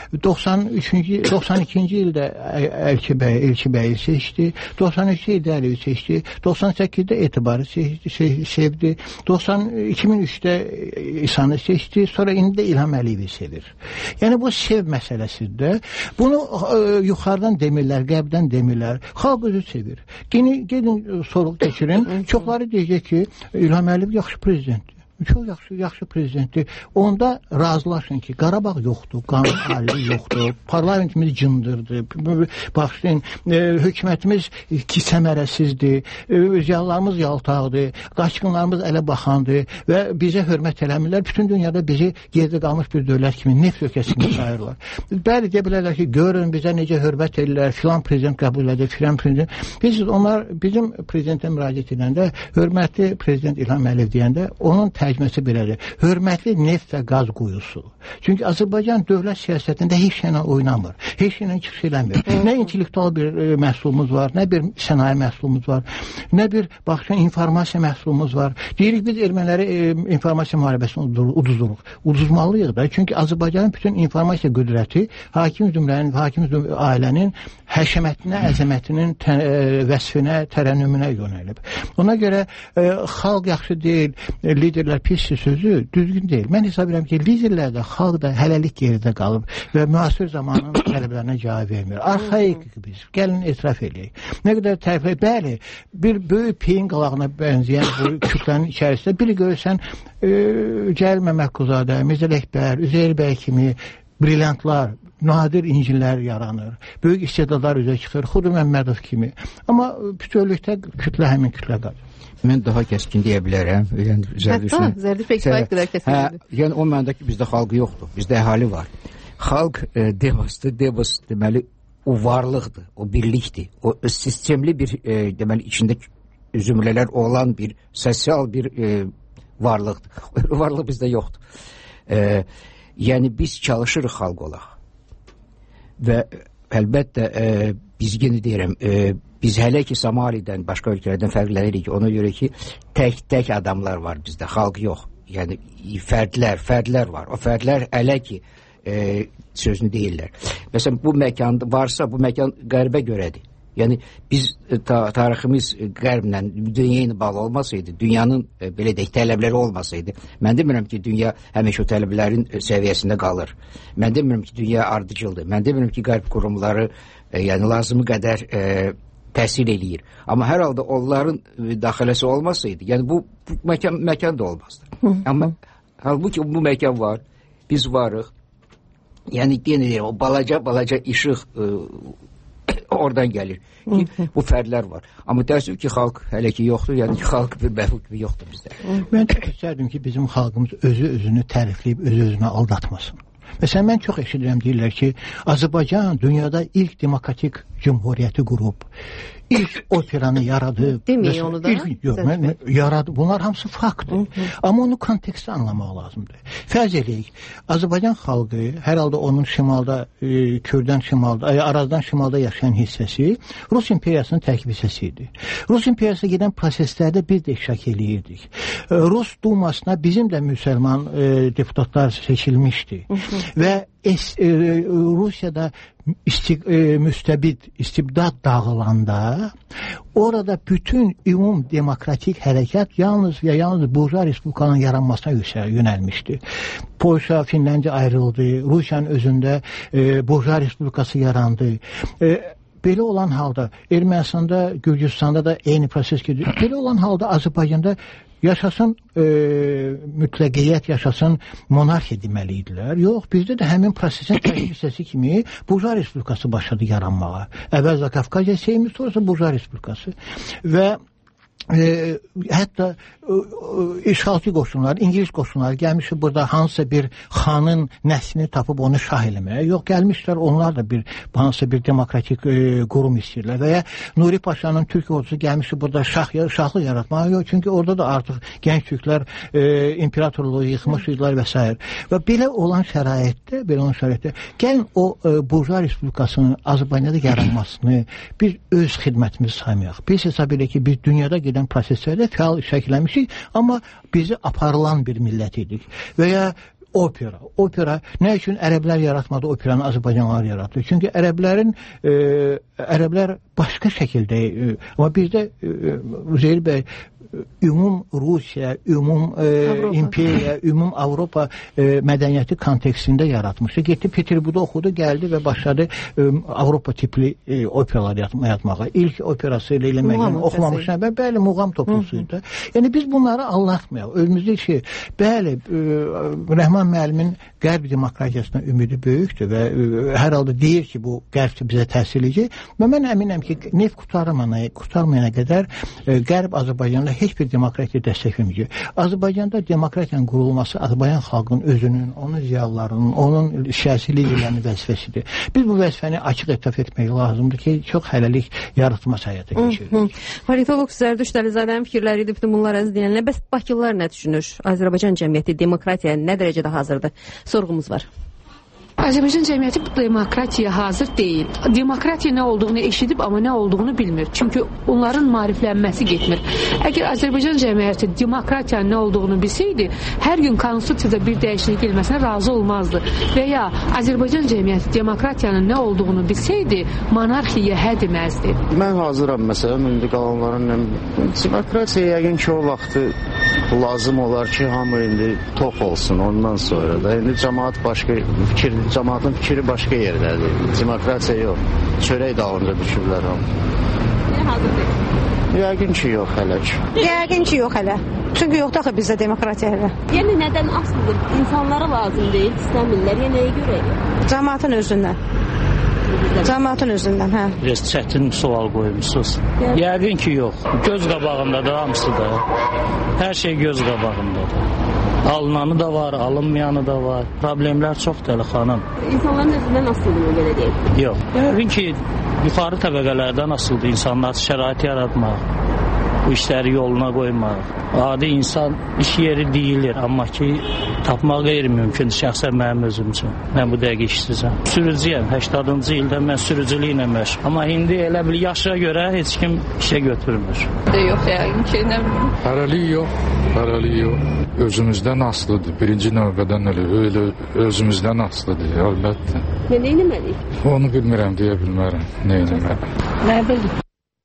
92-ci ildə Elçi bəyi seçdi. 93-də Heydər Əliyevi seçdi. 98-də Etibarı sevdi. 2003-də İsanı seçdi. Sonra indi də İlham Əliyevi sevir. Yəni bu sev məsələsidir. Bunu yuxarıdan demirlər, qərbdən demirlər. Xalq özü sevir. Gedin soruq keçirin. Çoxları deyəcək ki, İlham Əliyev yaxşı prezidentdir. Çox yaxşı prezidentdir. Onda razılaşın ki, Qarabağ yoxdur, qanun hali yoxdur, parlamentimiz cındırdır, baxın, hökumətimiz səmərəsizdir, ziyalılarımız yaltaqdır, qaçqınlarımız ələ baxandır və bizə hörmət eləmirlər. Bütün dünyada bizi yerdə qalmış bir dövlət kimi neft ölkəsində sayırlar. Bəli, deyə bilərlər ki, görün bizə necə hörmət edirlər, filan prezident qəbul edir, filan prezident. Bizim prezidentə müraciət edəndə, hörmətli prezident İlham Əliyev deyəndə, onun tərcüməsi belədir. Hörmətli neft və qaz quyusu. Çünki Azərbaycan dövlət siyasətində heç şeylə oynamır. Heç şeylə çıxış eləmir. Nə intellektual bir məhsulumuz var, nə bir sənaye məhsulumuz var, nə bir informasiya məhsulumuz var. Deyirik biz erməniləri informasiya müharibəsini uduzduruq. Uduzmalıyıq da. Çünki Azərbaycanın bütün informasiya qüdrəti hakim zümrənin, hakim ailənin həşəmətinə, əzəmətinin vəsfinə, tərənnümünə yönəlib. Ona görə xalq yaxşı deyil, liderlər pisdir sözü düzgün deyil. Mən hesab edirəm ki, liderlər də, xalq da hələlik geridə qalıb və müasir zamanın tələblərinə cavab vermir. Arxaik biz, gəlin etiraf edək. Nə qədər təriflə, bəli, bir böyük peyin qalağına bənzəyən bu kütlənin içərisində biri görürsən, Cəlil Məmmədquluzadə, Mirzə Ələkbər, Üzeyir bəy kimi brilyantlar, nadir incilər yaranır. Böyük istedadlar üzə çıxır, Xudu Məmmədov kimi. Amma bütövlükdə kütlə həmin kütlə qalır. Mən daha kəskin deyə bilərəm. Hətta Zərdüş bəy kifayət qədər kəskin. Yəni o mənada ki, bizdə xalq yoxdur. Bizdə əhali var. Xalq demosdur. Demos deməli o varlıqdır, o birlikdir. O sistemli bir deməli içində zümrələr olan bir sosial bir varlıqdır. O varlıq bizdə yoxdur. Yəni biz çalışırıq xalq olaq. Və əlbəttə biz yenə deyirəm, biz hələ ki Somalidən, başqa ölkələrdən fərqlənirik. Ona görə ki, tək adamlar var bizdə, xalq yox. Yəni fərdlər var. O fərdlər hələ ki sözünü deyirlər. Məsələn, bu məkanda varsa, bu məkan qərbə görədir. Yəni biz tariximiz qərblə, dünya ilə bağlı olmasaydı, dünyanın belə deyək tələbləri olmasaydı, mən demirəm ki, dünya həmişə o tələblərin səviyyəsində qalır. Mən demirəm ki, dünya ardıcıldır. Mən demirəm ki, qərb qurumları yəni lazımı qədər təsir eləyir. Amma hər halda onların daxiləsi olmasaydı, yəni bu məkan da olmazdı. Amma halbuki bu məkan var, biz varıq. Yəni yenə deyirəm, o balaca işıq oradan gəlir ki, bu fərdlər var. Amma təəssüf ki, xalq hələ ki yoxdur, yəni ki, xalq bir məxluq kimi yoxdur bizdə. Mən çox istərdim ki, bizim xalqımız özünü tərifləyib, özünü aldatmasın. Məsələn, mən çox eşidirəm, deyirlər ki, Azərbaycan dünyada ilk demokratik cümhuriyyəti qurub, ilk operanı yaradıb. Deməyin onu da. Yaradıb. Bunlar hamısı faktdır. Amma onu kontekstdə anlamaq lazımdır. Fərz edək, Azərbaycan xalqı, hər halda onun şimalda, Kürdən şimalda, Arazdan şimalda yaşayan hissəsi Rus imperiyasının tərkib hissəsi idi. Rus imperiyasına gedən proseslərdə biz də iştirak eləyirdik. Rus Dumasına bizim də müsəlman deputatlar seçilmişdi. Və Rusiyada istibdad dağılanda orada bütün ümum demokratik hərəkat yalnız Burjuva Respublikanın yaranmasına yönəlmişdi. Polşa, Finlandiya ayrıldı, Rusiyanın özündə Burjuva Respublikası yarandı. Belə olan halda Ermənistanda, Gürcüstanda da eyni proses gedir. Belə olan halda Azərbaycanda yaşasın mütləqiyyət, yaşasın monarxiya deməliydilər. Yox, bizdə də həmin prosesin tərkib hissəsi kimi Burjuva Respublikası başladı yaranmağa. Əvvəlcə Qafqaziya Seymi, sonrası Burjuva Respublikası. Və hətta işğalçı qoşunlar, İngilis qoşunlar gəlmişdir burada hansısa bir xanın nəslini tapıb onu şah eləməyə. Yox, gəlmişlər onlar da hansısa bir demokratik qurum istəyirlər. Və ya Nuri Paşanın Türk ordusu gəlmişdir burada şahlıq yaratmağa. Yox, çünki orada da artıq gənc türklər imperatorluğu yıxmışdılar və s. Və belə olan şəraitdə, gəlin o Burjuva Respublikasının Azərbaycanda yaranmasını biz öz xidmətimiz saymayaq. Biz hesab edək ki, biz dünyada gedən proseslərdə fəal şəkilləmişik, amma bizi aparılan bir millət idik. Və ya opera. Opera nə üçün ərəblər yaratmadı operanı, Azərbaycanlılar yaratdı? Çünki ərəblər başqa şəkildə, amma bizdə Üzeyir bəy ümum Rusiya, ümum imperiya, ümum Avropa mədəniyyəti kontekstində yaratmışdı. Getdi Peterburqda oxudu, gəldi və başladı Avropa tipli operalar yaratmağa. İlk operası Leyla Məcnun oxumamışdan əvvəl, bəli, muğam toplusuydu. Yəni biz bunları anlatmayaq. Önümüzdə ki, bəli, Rəhman müəllimin qərb demokratiyasına ümidi böyükdür və hər halda deyir ki, bu qərb bizə təsir edəcək. Və mən əminəm ki, neft qurtarmayana qədər qərb Azərbaycanla heç bir demokratiya dəstəkləmir. Azərbaycanda demokratiyanın qurulması Azərbaycan xalqının özünün, onun ziyalılarının, onun siyasi liderlərinin vəzifəsidir. Biz bu vəzifəni açıq etiraf etmək lazımdır ki, çox hələlik yaratmaz həyata keçiririk. Politoloq Zərdüşt Əlizadənin fikirləri idi bütün bunlar əziz dinləyənlər. Bəs bakılılar nə düşünür? Azərbaycan cəmiyyəti demokratiyaya nə dərəcədə hazırdır? Sorğumuz var. Azərbaycan cəmiyyəti demokratiyaya hazır deyil. Demokratiya nə olduğunu eşidib, amma nə olduğunu bilmir. Çünki onların maariflənməsi getmir. Əgər Azərbaycan cəmiyyəti demokratiyanın nə olduğunu bilsəydi, hər gün konstitusiyada bir dəyişiklik gəlməsinə razı olmazdı. Və ya Azərbaycan cəmiyyəti demokratiyanın nə olduğunu bilsəydi, monarxiyaya hə deməzdi. Mən hazıram, məsələn, indi qalanların demokratiya yəqin ki, o vaxtı lazım olar ki, hamı indi tox olsun ondan sonra da. İndi cəmaatın fikri başqa yerdədir. Demokratiya yox. Çörək dalınca düşürlər hamı. Niyə hazır deyil? Yəqin ki, yox hələ ki. Yəqin ki, yox hələ. Çünki yoxdur axı bizdə demokratiya hələ. Yəni nədən asılıdır? İnsanlara lazım deyil, istəmirlər. Yəni nəyə görə? Cəmaatın özündən. Cəmaatın özündən, hə. Biraz çətin sual qoymuşsunuz. Yəqin ki, yox. Göz qabağındadır hamısı da. Hər şey göz qabağındadır. Alınanı da var, alınmayanı da var. Problemlər çoxdur Əli xanım. İnsanların özündən asılıdır, belə deyil. Yox. Yəqin ki, yuxarı təbəqələrdən asıldı insanlar şərait yaratmaq, bu işləri yoluna qoymaq. Adi insan iş yeri deyilir, amma ki, tapmaq qeyri-mümkündür şəxsən mənim özüm üçün. Mən bu dəqiq işsizəm. Sürücüyəm, 80-cı ildə mən sürücülüklə məşğul. Amma indi elə bir yaşa görə heç kim işə götürmür. Yox, yəqin ki, nə bilim. Hərəlik yox. Özümüzdən asılıdır. Birinci növbədən elə özümüzdən asılıdır, əlbəttə. Nə etməliyik? Onu bilmirəm, deyə bilmərəm. Nə etməliyik? Nə bilim.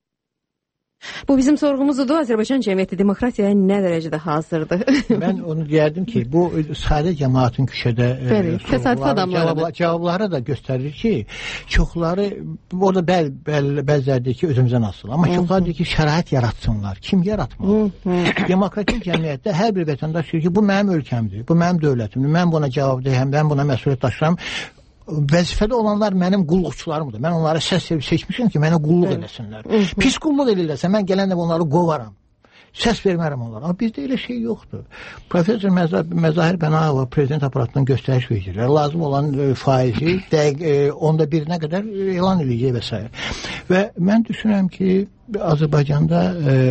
Bu bizim sorğumuzdur. Azərbaycan cəmiyyəti demokratiyaya nə dərəcədə hazırdır? Mən onu deyərdim ki, bu sadə cəmaatın küçədə cavabları da göstərir ki, çoxları orada bəziləri ki, özümüzdən asılı. Amma çoxları deyir ki, şərait yaratsınlar. Kim yaratmalı? Demokratik cəmiyyətdə hər bir vətəndaş deyir ki, bu mənim ölkəmdir, bu mənim dövlətimdir, mən buna cavabdehəm, mən buna məsuliyyət daşıram. Vəzifədə olanlar mənim qulluqçularımdır. Mən onlara səs verib seçmişəm ki, mənə qulluq eləsinlər. Pis qulluq eləyirlərsə, mən gələn də onları qovaram. Səs vermərəm onlara. Amma bizdə elə şey yoxdur. Profesor Məzahir Bənayeva prezident aparatından göstəriş verir. Lazım olan faizi onda birinə qədər elan edəcək və s. Və mən düşünürəm ki, Azərbaycanda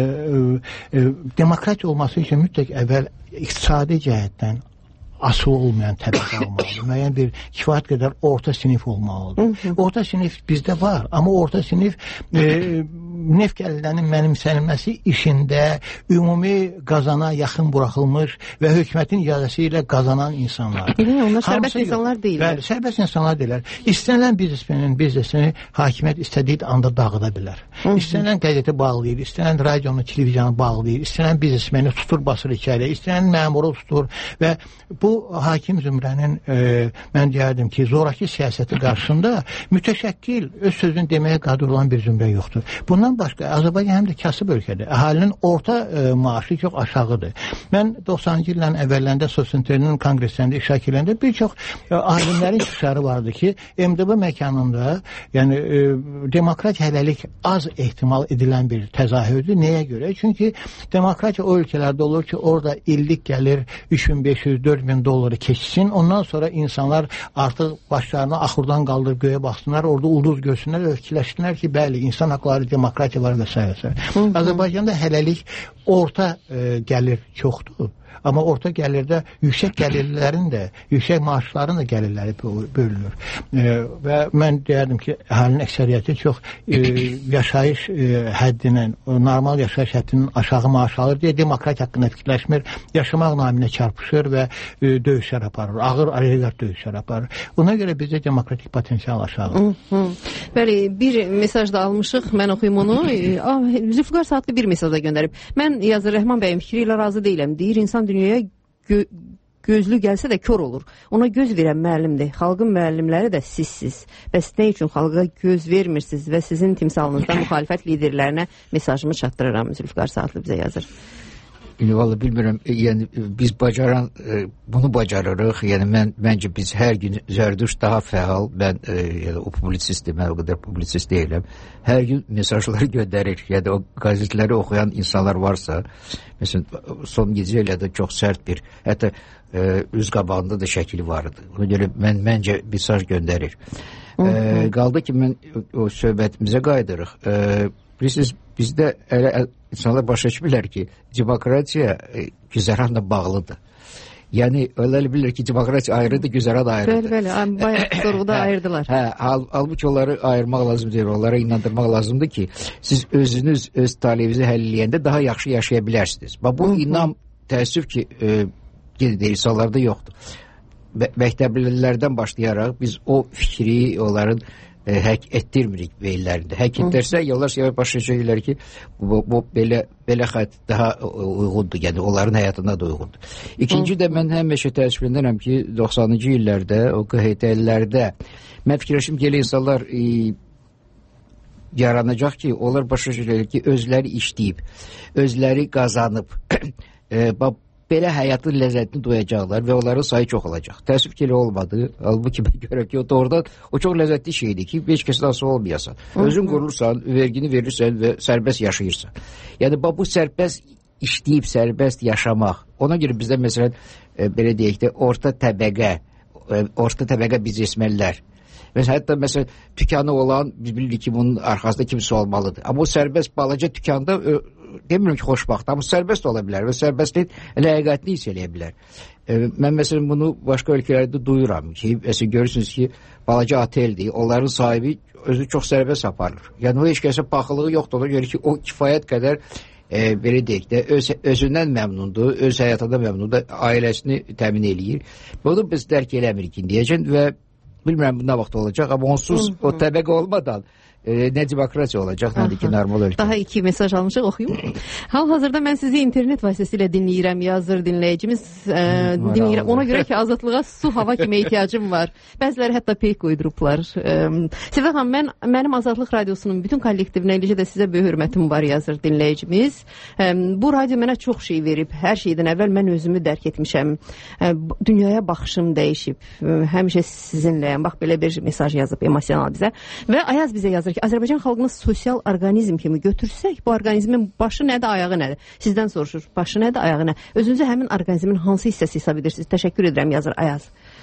demokratiya olması üçün mütləq əvvəl iqtisadi cəhətdən asılı olmayan təbəqə olmalıdır. Müəyyən bir kifayət qədər orta sinif olmalıdır. Orta sinif bizdə var, amma orta sinif neft gəlirlərinin mənimsənilməsi işində ümumi qazana yaxın buraxılmış və hökumətin icazəsi ilə qazanan insanlar. Onlar sərbəst insanlar deyirlər. Bəli, sərbəst insanlar deyirlər. İstənilən biznesini hakimiyyət istədiyi anda dağıda bilər. İstənilən qəzeti bağlayır, istənilən radionu, televizyonu bağlayır, istənilən biznesmeni tutur, basır hekayə, istənilən məmuru tutur və bu hakim zümrənin mən deyərdim ki, zoraki siyasəti qarşısında mütəşəkkil, öz sözünü deməyə qadir olan bir zümrə yoxdur. Bundan başqa, Azərbaycan həm də kasıb ölkədir. Əhalinin orta maaşı çox aşağıdır. Mən 90-cı illərin əvvəllərində Sosyentərinin konqreslərində iştirak edəndə bir çox alimlərin çıxışları vardı ki, MDB məkanında yəni demokratiya hələlik az ehtimal edilən bir təzahürdür. Nəyə görə? Çünki demokratiya o ölkələrdə olur ki, orada illik gəlir 3500-4000 dolları keçsin. Ondan sonra insanlar artıq başlarını axurdan qaldırıb göyə baxsınlar, orada ulduz görsünlər və fikirləşsinlər ki, bəli, insan haqları, demokratiya var və s. Azərbaycanda hələlik orta gəlir çoxdur. Amma orta gəlirdə yüksək gəlirlərin də, yüksək maaşların da gəlirləri bölünür. Və mən deyərdim ki, əhalinin əksəriyyəti çox yaşayış həddindən, normal yaşayış həddinin aşağı maaş alır deyə demokratiya haqqında fikirləşmir, yaşamaq naminə çarpışır və döyüşlər aparır, ağır aleqat döyüşlər aparır. Buna görə bizdə demokratik potensial aşağıdır. Bəli, bir mesaj da almışıq, mən oxuyum onu. Zülfüqar Saatlı bir mesaj da göndərib. Mən Yazır Rəhman bəyin fikri ilə razı deyiləm. Deyir, insan dünyaya gözlü gəlsə də kör olur. Ona göz verən müəllimdir. Xalqın müəllimləri də sizsiz. Bəs nə üçün xalqa göz vermirsiniz və sizin timsalınızda müxalifət liderlərinə mesajımı çatdırıram, Zülfüqar Saatlı bizə yazır. Vallahi bilmirəm, yəni biz bunu bacarırıq. Yəni məncə biz hər gün Zərduş daha fəal, mən yəni o publisistdir, mən o qədər publisist deyiləm. Hər gün mesajları göndərir. Yəni o qəzetləri oxuyan insanlar varsa, məsələn son gecə ilə də çox sərt bir, hətta üz qabağında da şəkili var idi. Ona görə məncə mesaj göndərir. Qaldı ki, mən o söhbətimizə qayıdırıq. Bilirsiniz, bizdə elə insanlar başa düşmürlər ki, demokratiya güzəranla bağlıdır. Yəni, öyle bilir ki, demokratiya ayrıdır, güzəran ayrıdır. Bəli, bayağı sorğuda ayırdılar. Halbuki onları ayırmaq lazım deyil, onlara inandırmaq lazımdır ki, siz özünüz öz talebinizi həll eləyəndə daha yaxşı yaşaya bilərsiniz. Bu inam təəssüf ki, insanlarda yoxdur. Məktəblilərdən başlayaraq biz o fikri onların hək etdirmirik beyinlərində. Hək etdirsə, yollar başa düşürlər ki, bu belə xət daha uyğundur, yəni onların həyatına da uyğundur. İkinci də mən həmişə təəssüflənirəm ki, 90-cı illərdə, o QHT-lərdə mən fikirləşim ki, elə insanlar yaranacaq ki, onlar başa düşürlər ki, özləri işləyib, özləri qazanıb, belə həyatın ləzzətini duyacaqlar və onların sayı çox olacaq. Təəssüf ki, elə olmadı. Halbuki mən görürəm ki, doğrudan o çox ləzzətli şeydir ki, heç kəsin asılı olmayasan. Özün qurursan, vergini verirsən və sərbəst yaşayırsan. Yəni, bu sərbəst işləyib, sərbəst yaşamaq. Ona görə bizdə, məsələn, belə deyək də, orta təbəqə biznesmenlər. Hətta, məsələn, dükanı olan, biz bilirik ki, bunun arxasında kimsə olmalıdır. Amma o sərbəst balaca dükanda demirəm ki, xoşbaxt, amma sərbəst ola bilər və sərbəstlik ləyaqətli hiss eləyə bilər. Mən məsələn bunu başqa ölkələrdə duyuram ki, görürsünüz ki, balaca oteldir, onların sahibi özü çox sərbəst aparır. Yəni o heç kəsə paxılığı yoxdur, ona görə ki, o kifayət qədər belə deyək də, özündən məmnundur, öz həyatında məmnundur, ailəsini təmin eləyir. Bunu biz dərk eləmirik indiyəcən və bilmirəm bu nə vaxt olacaq, amma onsuz o təbəqə olmadan nə demokratiya olacaq, nədir ki, normal ölkə. Daha 2 mesaj almışıq, oxuyum. Hal-hazırda mən sizi internet vasitəsilə dinləyirəm, yazır dinləyicimiz. Dinləyirəm. Ona görə ki, azadlığa su, hava kimi ehtiyacım var. Bəziləri hətta peyk uydurublar. Sevə xanım, mənim Azadlıq Radiosunun bütün kollektivinə, eləcə də sizə böyük hörmətim var, yazır dinləyicimiz. Bu radio mənə çox şey verib. Hər şeydən əvvəl mən özümü dərk etmişəm. Dünyaya baxışım dəyişib. Həmişə sizinləyəm. Bax, belə bir mesaj yazıb emosional bizə. Və Ayaz bizə yazır ki, Azərbaycan xalqını sosial orqanizm kimi götürsək, bu orqanizmin başı nədir, ayağı nədir? Sizdən soruşur, başı nədir, ayağı nə? Özünüzü həmin orqanizmin hansı hissəsi hesab edirsiniz? Təşəkkür edirəm, yazır Ayaz.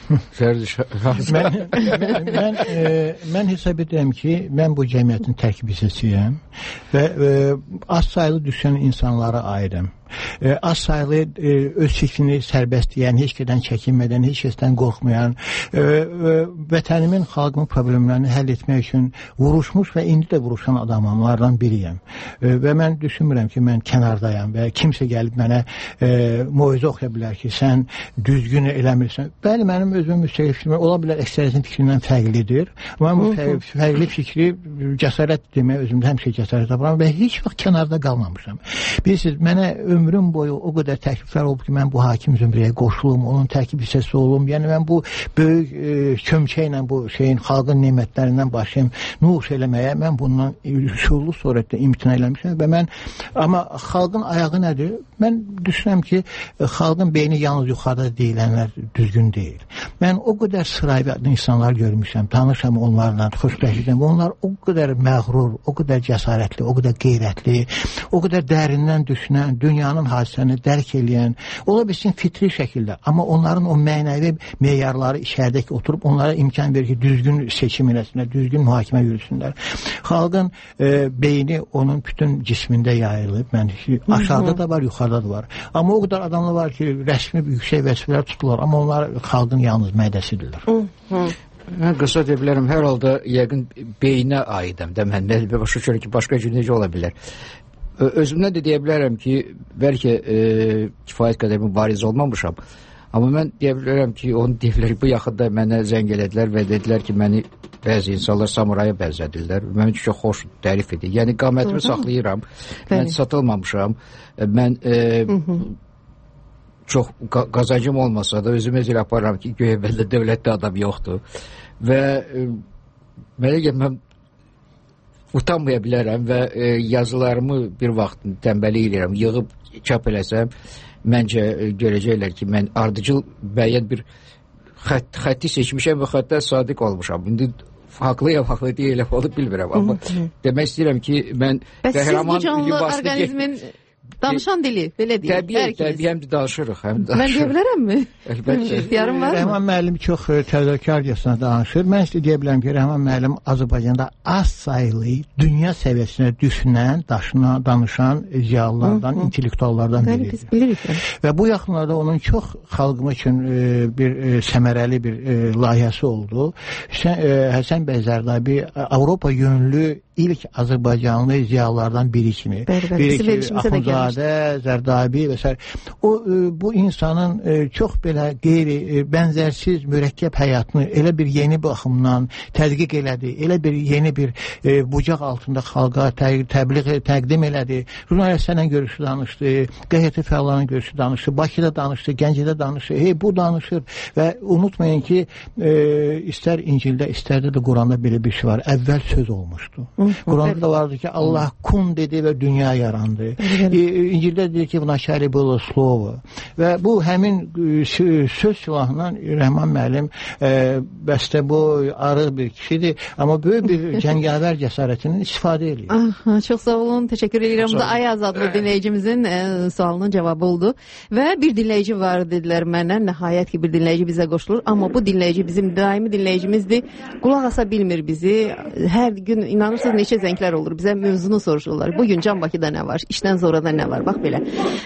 Mən hesab edirəm ki, mən bu cəmiyyətin tərkib hissəsiyəm və az sayılı düşən insanlara aidəm. Az sayılı öz fikrini sərbəst deyən, heç kədən çəkinmədən, heç kəsdən qorxmayan, vətənimin, xalqımın problemlərini həll etmək üçün vuruşmuş və indi də vuruşan adamlardan biriyəm. Və mən düşünmürəm ki, mən kənardayam və kimsə gəlib mənə moizə oxuya bilər ki, sən düzgün eləmirsən. Bəli, mənim özümün müstəqil fikrim ola bilər, əksəriyyətin fikrindən fərqlidir. Mən bu fərqli fikri cəsarət demək, özümdə həmişə cəsarət aparam və heç vaxt kənarda qalmamışam. Bilirsiniz, mənə ömrüm boyu o qədər təkliflər olub ki, mən bu hakim zümrəyə qoşulum, onun tərkib hissəsi olum. Yəni mən bu böyük kömçəklə bu şeyin, xalqın nemətlərindən başlayım nuş eləməyə, mən bundan şuurlu surətdə imtina eləmişəm və mən, amma xalqın ayağı nədir? Mən düşünürəm ki, xalqın beyni yalnız yuxarıda deyilənlər düzgün deyil. Mən o qədər sırayı insanlar görmüşəm, tanışam onlarla, xoşbəxtlikdən. Onlar o qədər məğrur, o qədər cəsarətli, o qədər qeyrətli, o qədər dərindən düşünən, dünyanın hadisəni dərk eləyən, ola bilsin fitri şəkildə, amma onların o mənəvi meyarları içəridəki oturub onlara imkan verir ki, düzgün seçim eləsinlər, düzgün mühakimə yürüsünlər. Xalqın beyni onun bütün cismində yayılıb, aşağıda da var, yuxarıda da var. Amma o qədər adamlar var ki, rəsmi yüksək vəzifələr tuturlar, amma onlar xalqın yalnız mədəsidirlər. Mən qısa deyə bilərəm, hər halda yəqin beyinə aidəm də mən, başa düşürəm ki, başqa cür necə ola bilər. Özümdən də deyə bilərəm ki, bəlkə kifayət qədər mübariz olmamışam, amma mən deyə bilərəm ki, onu deyirlər, bu yaxında mənə zəng elədilər və dedilər ki, məni bəzi insanlar samuraya bənzədirlər. Mən üçün çox xoş tərif edir. Yəni, qamətimi saxlayıram, mən satılmamışam, mən çox qazancım olmasa da özümə zil aparıram ki, göyə bəndə dövlətli adam yoxdur və mənə mən utanmaya bilərəm və yazılarımı bir vaxt tənbəllik edirəm, yığıb çap eləsəm, məncə görəcəklər ki, mən ardıcıl bəyən bir xətti seçmişəm və xəttə sadiq olmuşam. İndi haqlıyam, haqlı deyiləm, olub bilmirəm. Amma demək istəyirəm ki, mən qəhrəman libaslı... Bəs siz bu canlı orqanizmin danışan dili, belə deyil. Təbii, həm də danışırıq, Mən deyə bilərəmmi? Əlbəttə. İxtiyarım var mı? Rəhman müəllim çox təvəkkülcəsinə danışır. Mən sizə deyə bilərəm ki, Rəhman müəllim Azərbaycanda az sayılı dünya səviyyəsinə düşünən, danışan ziyalılardan, intellektuallardan biridir. Biz bilirik. Və bu yaxınlarda onun çox xalqımız üçün bir səmərəli bir layihəsi oldu. Həsən bəy Zərdabi Avropa yönlü ilk Azərbaycanlı ziyalılardan biri kimi. Biri ki, Axundzadə, Zərdabi və s. Bu insanın çox belə bənzərsiz, mürəkkəb həyatını elə bir yeni baxımdan tədqiq elədi, elə bir yeni bir bucaq altında xalqa təqdim elədi. Jurnalistlərlə görüşü danışdı, qəzetçi fəallarla görüşü danışdı, Bakıda danışdı, Gəncədə danışdı. Bu danışır və unutmayın ki, istər İncildə, istərdə də Quranda belə bir şey var. Əvvəl söz olmuşdu. Quranda da vardı ki, Allah kun dedi və dünya yarandı. İncildə dedi ki, vnaşəli было слово. Və bu həmin söz silahından Rəhman müəllim bəstə boy, arıq bir kişidir, amma böyük bir cəngavər cəsarətindən istifadə edir. Çox sağ olun, təşəkkür edirəm. Bu da Ayaz adlı dinləyicimizin sualının cavabı oldu. Və bir dinləyici var dedilər mənə, nəhayət ki bir dinləyici bizə qoşulur, amma bu dinləyici bizim daimi dinləyicimizdir. Qulaq asa bilmir bizi. Hər gün inanırsınız neçə zənglər olur. Bizə mövzunu soruşurlar. Bugün Can Bakıda nə var? İşdən sonra da nə var? Bax belə.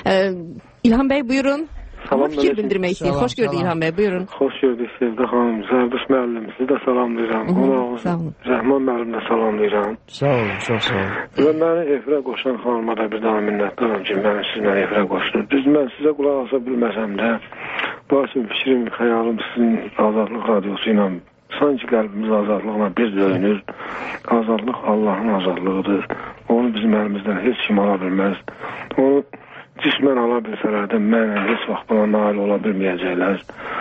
İlham bəy buyurun. Salam, fikir bildirmək istəyir. Xoş gördük İlham bəy, buyurun. Xoş gördük Sevda xanım. Zərdüş müəllim, sizi də salamlayıram. Qonağınız Rəhman müəllim də salamlayıram. Sağ olun, çox sağ olun. Və məni efirə qoşan xanıma da bir daha minnətdaram ki, məni sizlə efirə qoşdu. Düz mən sizə qulaq asa bilməsəm də, lakin fikrim, xəyalım sizin Azadlıq radiosu ilə sanki qəlbimiz azadlıqla bir döyünür. Azadlıq Allahın azadlığıdır. Onu bizim əlimizdən heç kim ala bilməz. Onu cismən ala bilsələr də mənə heç vaxt buna nail ola bilməyəcəklər.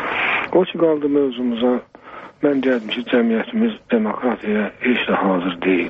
O ki qaldı mövzumuza, mən deyədim ki, cəmiyyətimiz demokratiyaya heç də hazır deyil.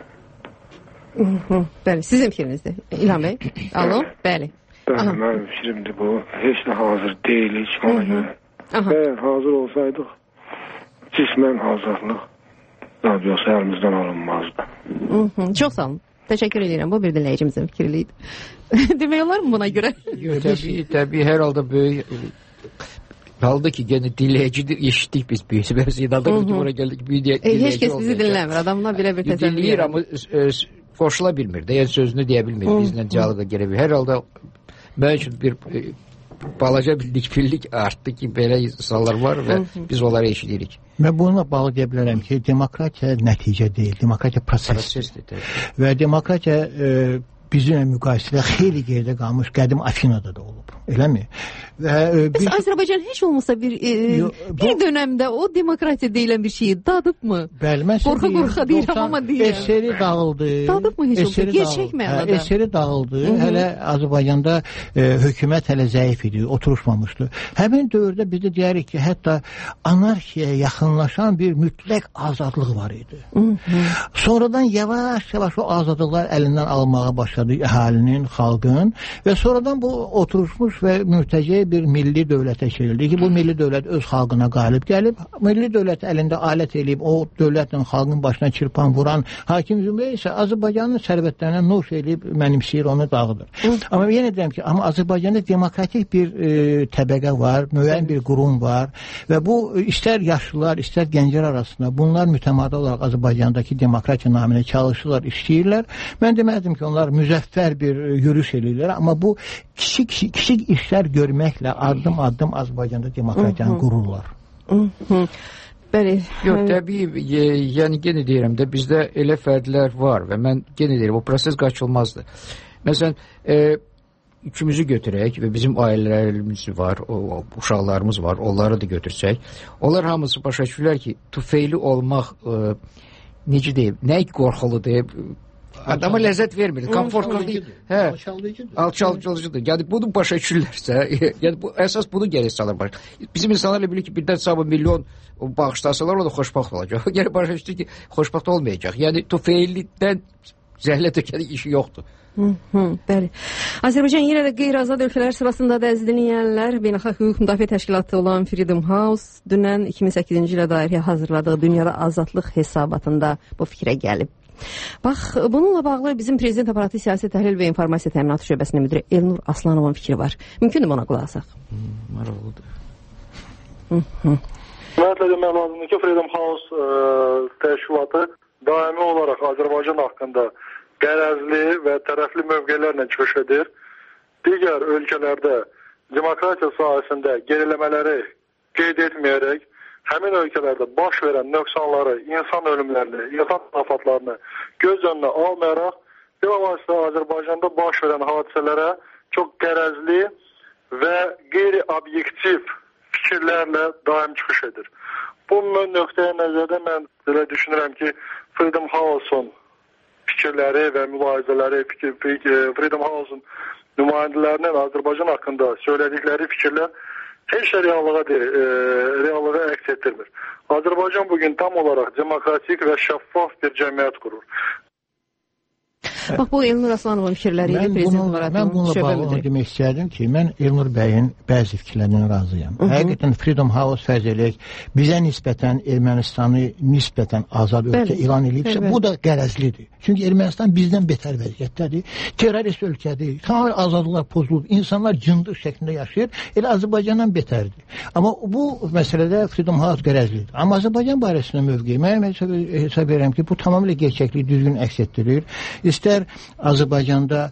Bəli, sizin fikrinizdir İlham bəy. Alo, bəli. Bəli, mənim fikrimdir bu. Heç də hazır deyilik ona görə. Əgər hazır olsaydıq, cismən hazırlıq radiosu əlimizdən alınmazdı. Çox sağ olun. Təşəkkür edirəm. Bu bir dinləyicimizin fikirliydi. Demək olar mı buna görə? Təbii, hər halda böyük halda ki, yəni dinləyicidir, eşitdik biz böyük. Bəs inanırıq ki, bura gəldik, böyük dinləyici olmayacaq. Heç kəs bizi dinləmir. Adamlar belə bir təsəvvür dinləyir, amma qoşula bilmir. Yəni sözünü deyə bilmir. Bizlə dialoqa girə bilmir. Hər halda mən üçün bir balaca bildik artdı ki, belə insanlar var və biz onları eşidirik. Və bununla bağlı deyə bilərəm ki, demokratiya nəticə deyil, demokratiya prosesdir. Və demokratiya bizimlə müqayisədə xeyli geridə qalmış qədim Afinada da olub, eləmi? Biz Azərbaycan heç olmasa bir dönəmdə o demokratiya deyilən bir şeyi dadıb mı? Bəli, mən qorxa deyirəm, amma deyirəm. Eseri dağıldı. Dadıb mı heç olsa? Gerçək mənada. Eseri dağıldı. Hələ Azərbaycanda hökumət hələ zəif idi, oturuşmamışdı. Həmin dövrdə biz də deyərik ki, hətta anarxiyaya yaxınlaşan bir mütləq azadlıq var idi. Sonradan yavaş-yavaş o azadlıqlar əlindən almağa başladı əhalinin, xalqın və sonradan bu oturuşmuş və mürtəci bir milli dövlətə çevrildi ki, bu milli dövlət öz xalqına qalib gəlib, milli dövlət əlində alət eləyib, o dövlətlə xalqın başına çırpan, vuran hakim zümrə isə Azərbaycanın sərvətlərinə nuş eləyib, mənimsəyir, onu dağıdır. Amma yenə deyirəm ki, amma Azərbaycanda demokratik bir təbəqə var, müəyyən bir qurum var və bu istər yaşlılar, istər gənclər arasında bunlar mütəmadi olaraq Azərbaycandakı demokratiya naminə çalışırlar, işləyirlər. Mən demədim ki, onlar müzəffər bir yürüş eləyirlər, amma bu kiçik işlər görməklə addım-addım Azərbaycanda demokratiyanı qururlar. Bəli. Yox, təbii, yəni yenə deyirəm də, bizdə elə fərdlər var və mən yenə deyirəm, o proses qaçılmazdır. Məsələn, üçümüzü götürək və bizim ailələrimiz var, uşaqlarımız var, onları da götürsək, onlar hamısı başa düşürlər ki, tüfeyli olmaq necə deyib, nə qorxulu deyib, adama ləzzət vermir. Komfortlu deyil. Alçaldıcıdır. Yəni bunu başa düşürlərsə, yəni bu əsas bunu gərək salır baş. Bizim insanlarla bilir ki, birdən sabah milyon bağışlasalar o da xoşbaxt olacaq. Yəni başa düşür ki, xoşbaxt olmayacaq. Yəni tufeylidən zəhlə tökən işi yoxdur. Bəli. Azərbaycan yenə də qeyri-azad ölkələr sırasında da əziz dinləyənlər, Beynəlxalq Hüquq Müdafiə Təşkilatı olan Freedom House dünən 2008-ci ilə dair hazırladığı Dünyada Azadlıq hesabatında bu fikrə gəlib. Bax, bununla bağlı bizim Prezident Aparatı Siyasi Təhlil və İnformasiya Təminatı Şöbəsinin müdiri Elnur Aslanovun fikri var. Mümkündür ona qulaq asaq? Maraqlıdır. Ümumiyyətlə demək lazımdır ki, Freedom House təşkilatı daimi olaraq Azərbaycan haqqında qərəzli və tərəfli mövqelərlə çıxış edir. Digər ölkələrdə demokratiya sahəsində geriləmələri qeyd etməyərək, həmin ölkələrdə baş verən nöqsanları, insan ölümlərini, insan təlafatlarını göz önünə almayaraq, bilavasitə Azərbaycanda baş verən hadisələrə çox qərəzli və qeyri-obyektiv fikirlərlə daim çıxış edir. Bu nöqtəyə nəzərdə mən belə düşünürəm ki, Freedom House-un fikirləri və mülahizələri, Freedom House-un nümayəndələrinin Azərbaycan haqqında söylədikləri fikirlər heç də reallığa əks etdirmir. Azərbaycan bugün tam olaraq demokratik və şəffaf bir cəmiyyət qurur. Bax, bu Elnur Aslanovun fikirləri idi. Mən bununla bağlı demək istəyərdim ki, mən Elnur bəyin bəzi fikirlərindən razıyam. Həqiqətən Freedom House fərz eləyək, bizə nisbətən Ermənistanı nisbətən azad ölkə elan edibsə, bu da qərəzlidir. Çünki Ermənistan bizdən betər vəziyyətdədir. Terrorist ölkədir. Tamam azadlıqlar pozulur. İnsanlar cındıq şəklində yaşayır. Elə Azərbaycandan betərdir. Amma bu məsələdə Freedom House qərəzlidir. Amma Azərbaycan barəsində mövqeyi mən hesab edirəm ki, bu tamamilə gerçəkliyi düzgün əks etdirir. İstər Azərbaycanda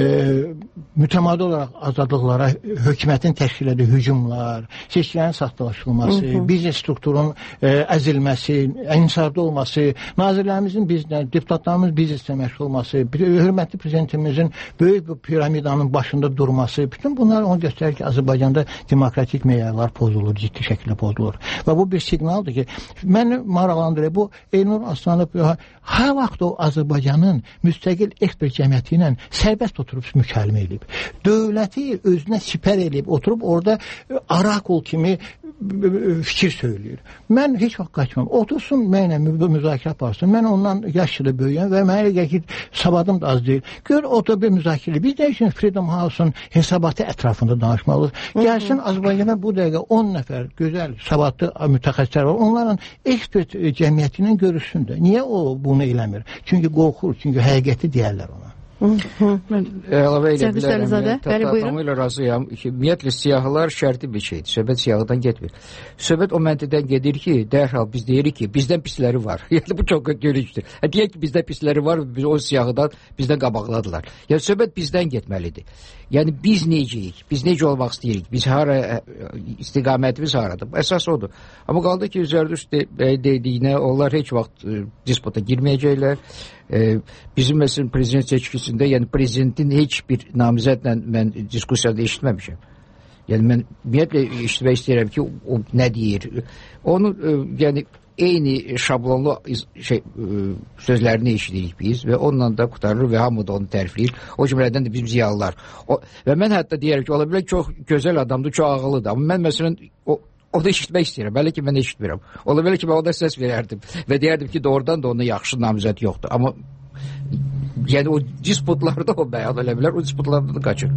mütəmadi olaraq azadlıqlara hökumətin təşkil etdiyi hücumlar, seçkilərin saxtalaşdırılması, biznes strukturun əzilməsi, insarda olması, nazirlərimizin bizdən, deputatlarımız bizneslə məşğul olması, hörmətli prezidentimizin böyük bir piramidanın başında durması, bütün bunlar onu göstərir ki, Azərbaycanda demokratik meyarlar pozulur, ciddi şəkildə pozulur. Və bu bir siqnaldır ki, məni maraqlandırır, bu Elnur Aslanov hər vaxt o Azərbaycanın müstəqil ekspert cəmiyyəti ilə sərbəst oturub mükalimə edib. Dövləti özünə sipər edib, oturub orada arakol kimi fikir söyləyir. Mən heç vaxt qaçmam. Otursun, mənlə müzakirə aparsın. Mən ondan yaşlı böyüyəm və mənə gəlir ki, savadım da az deyil. Gör, otur bir müzakirə. Biz nə üçün Freedom House-un hesabatı ətrafında danışmalıyıq? Gəlsin, Azərbaycana bu dəqiqə 10 nəfər gözəl, savadlı mütəxəssislər var. Onların ekspert cəmiyyəti ilə görüşsün də. Niyə o bunu eləmir? Çünki qorxur, çünki həqiqəti deyərlər ona. Mən əlavə edə bilərəm. Tamamilə razıyam ki, ümumiyyətlə siyahılar şərti bir şeydir. Söhbət siyahıdan getmir. Söhbət o məntiqdən gedir ki, dərhal biz deyirik ki, bizdən pisləri var. Yəni bu çox görücüdür. Deyək ki, bizdə pisləri var və o siyahıdan bizdən qabaqladılar. Yəni söhbət bizdən getməlidir. Yəni biz necəyik? Biz necə olmaq istəyirik? Biz hara istiqamətimiz haradır? Əsas odur. Amma qaldı ki, Zərdüşt dediyinə onlar heç vaxt dispota girməyəcəklər. Bizim məsələn prezident seçkisində, yəni prezidentin heç bir namizədlə mən diskusiyada eşitməmişəm. Yəni mən ümumiyyətlə eşitmək istəyirəm ki, o nə deyir. Onu yəni eyni şablonlu sözlərini eşidirik biz və onunla da qutarır və hamı da onu tərifləyir. O cümlədən də bizim ziyalılar. Və mən hətta deyərəm ki, ola bilər çox gözəl adamdır, çox ağıllıdır. Amma mən məsələn o da eşitmək istəyirəm. Bəli ki, mən eşitmirəm. Ola bilər ki, mən o da səs verərdim və deyərdim ki, doğrudan da ona yaxşı namizəd yoxdur. Amma yəni o disputlarda o bəyan ola bilər, o disputlarda da qaçır.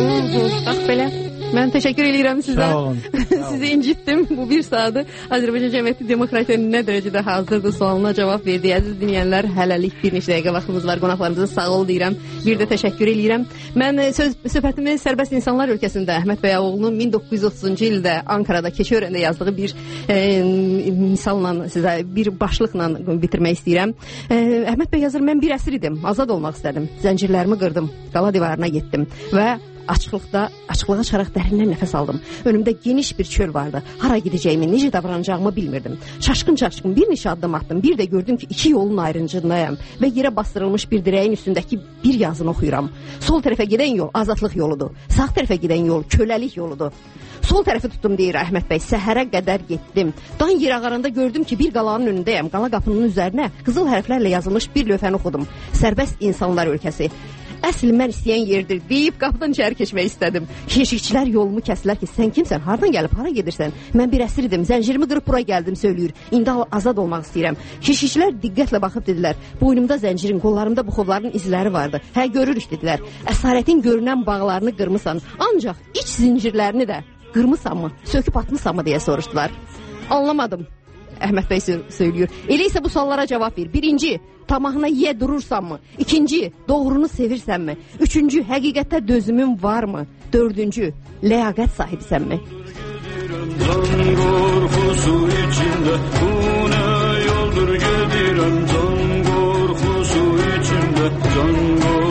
Bax belə. Mən təşəkkür edirəm sizə. Sağ olun. Sizi incitdim bu bir saatı. Azərbaycan Cəmiyyəti demokratiya nə dərəcədə hazırdır sualına cavab verdi. Əziz dinləyənlər, hələlik bir neçə dəqiqə vaxtımız var. Qonaqlarımıza sağ ol deyirəm. Bir də təşəkkür edirəm. Mən söhbətimi Sərbəst İnsanlar ölkəsində Əhməd Bəyaoğlu'nun 1930-cu ildə Ankarada Keçiörəndə yazdığı bir misalla sizə bir başlıqla bitirmək istəyirəm. Əhməd bəy yazır, mən bir əsir idim. Azad olmaq istədim. Zəncirlərimi qırdım. Qala divarına getdim və açıqlığa çıxaraq dərindən nəfəs aldım. Önümdə geniş bir çöl vardı. Hara gedəcəyimi, necə davranacağımı bilmirdim. Çaşqın bir neçə addım atdım. Bir də gördüm ki, iki yolun ayrıncındayam və yerə bastırılmış bir dirəyin üstündəki bir yazını oxuyuram. Sol tərəfə gedən yol azadlıq yoludur. Sağ tərəfə gedən yol köləlik yoludur. Sol tərəfi tutdum deyir Əhməd bəy. Səhərə qədər getdim. Dan yer ağarında gördüm ki, bir qalanın önündəyəm. Qala qapının üzərinə qızıl hərflərlə yazılmış bir lövhəni oxudum. Sərbəst insanlar ölkəsi. Əsl mən istəyən yerdir deyib qapıdan içəri keçmək istədim. Keşikçilər yolumu kəsdilər ki, sən kimsən, hardan gəlib, hara gedirsən? Mən bir əsir idim, zəncirimi qırıb bura gəldim söyləyir. İndi azad olmaq istəyirəm. Keşikçilər diqqətlə baxıb dedilər, boynumda zəncirin, qollarımda buxovların izləri vardı. Hə, görürük dedilər. Əsarətin görünən bağlarını qırmısan, ancaq iç zincirlərini də qırmısanmı, söküb atmısanmı deyə soruşdular. Anlamadım. Əhməd bəy söylüyor. Elə isə bu suallara cavab ver. Birinci, tamahına yiyə durursanmı? İkinci, doğrunu sevirsənmi? Üçüncü, həqiqətdə dözümün varmı? Dördüncü, ləyaqət sahibisənmi? Can qorxusu içində bu nə yoldur gedirəm, can qorxusu içində, can qorxusu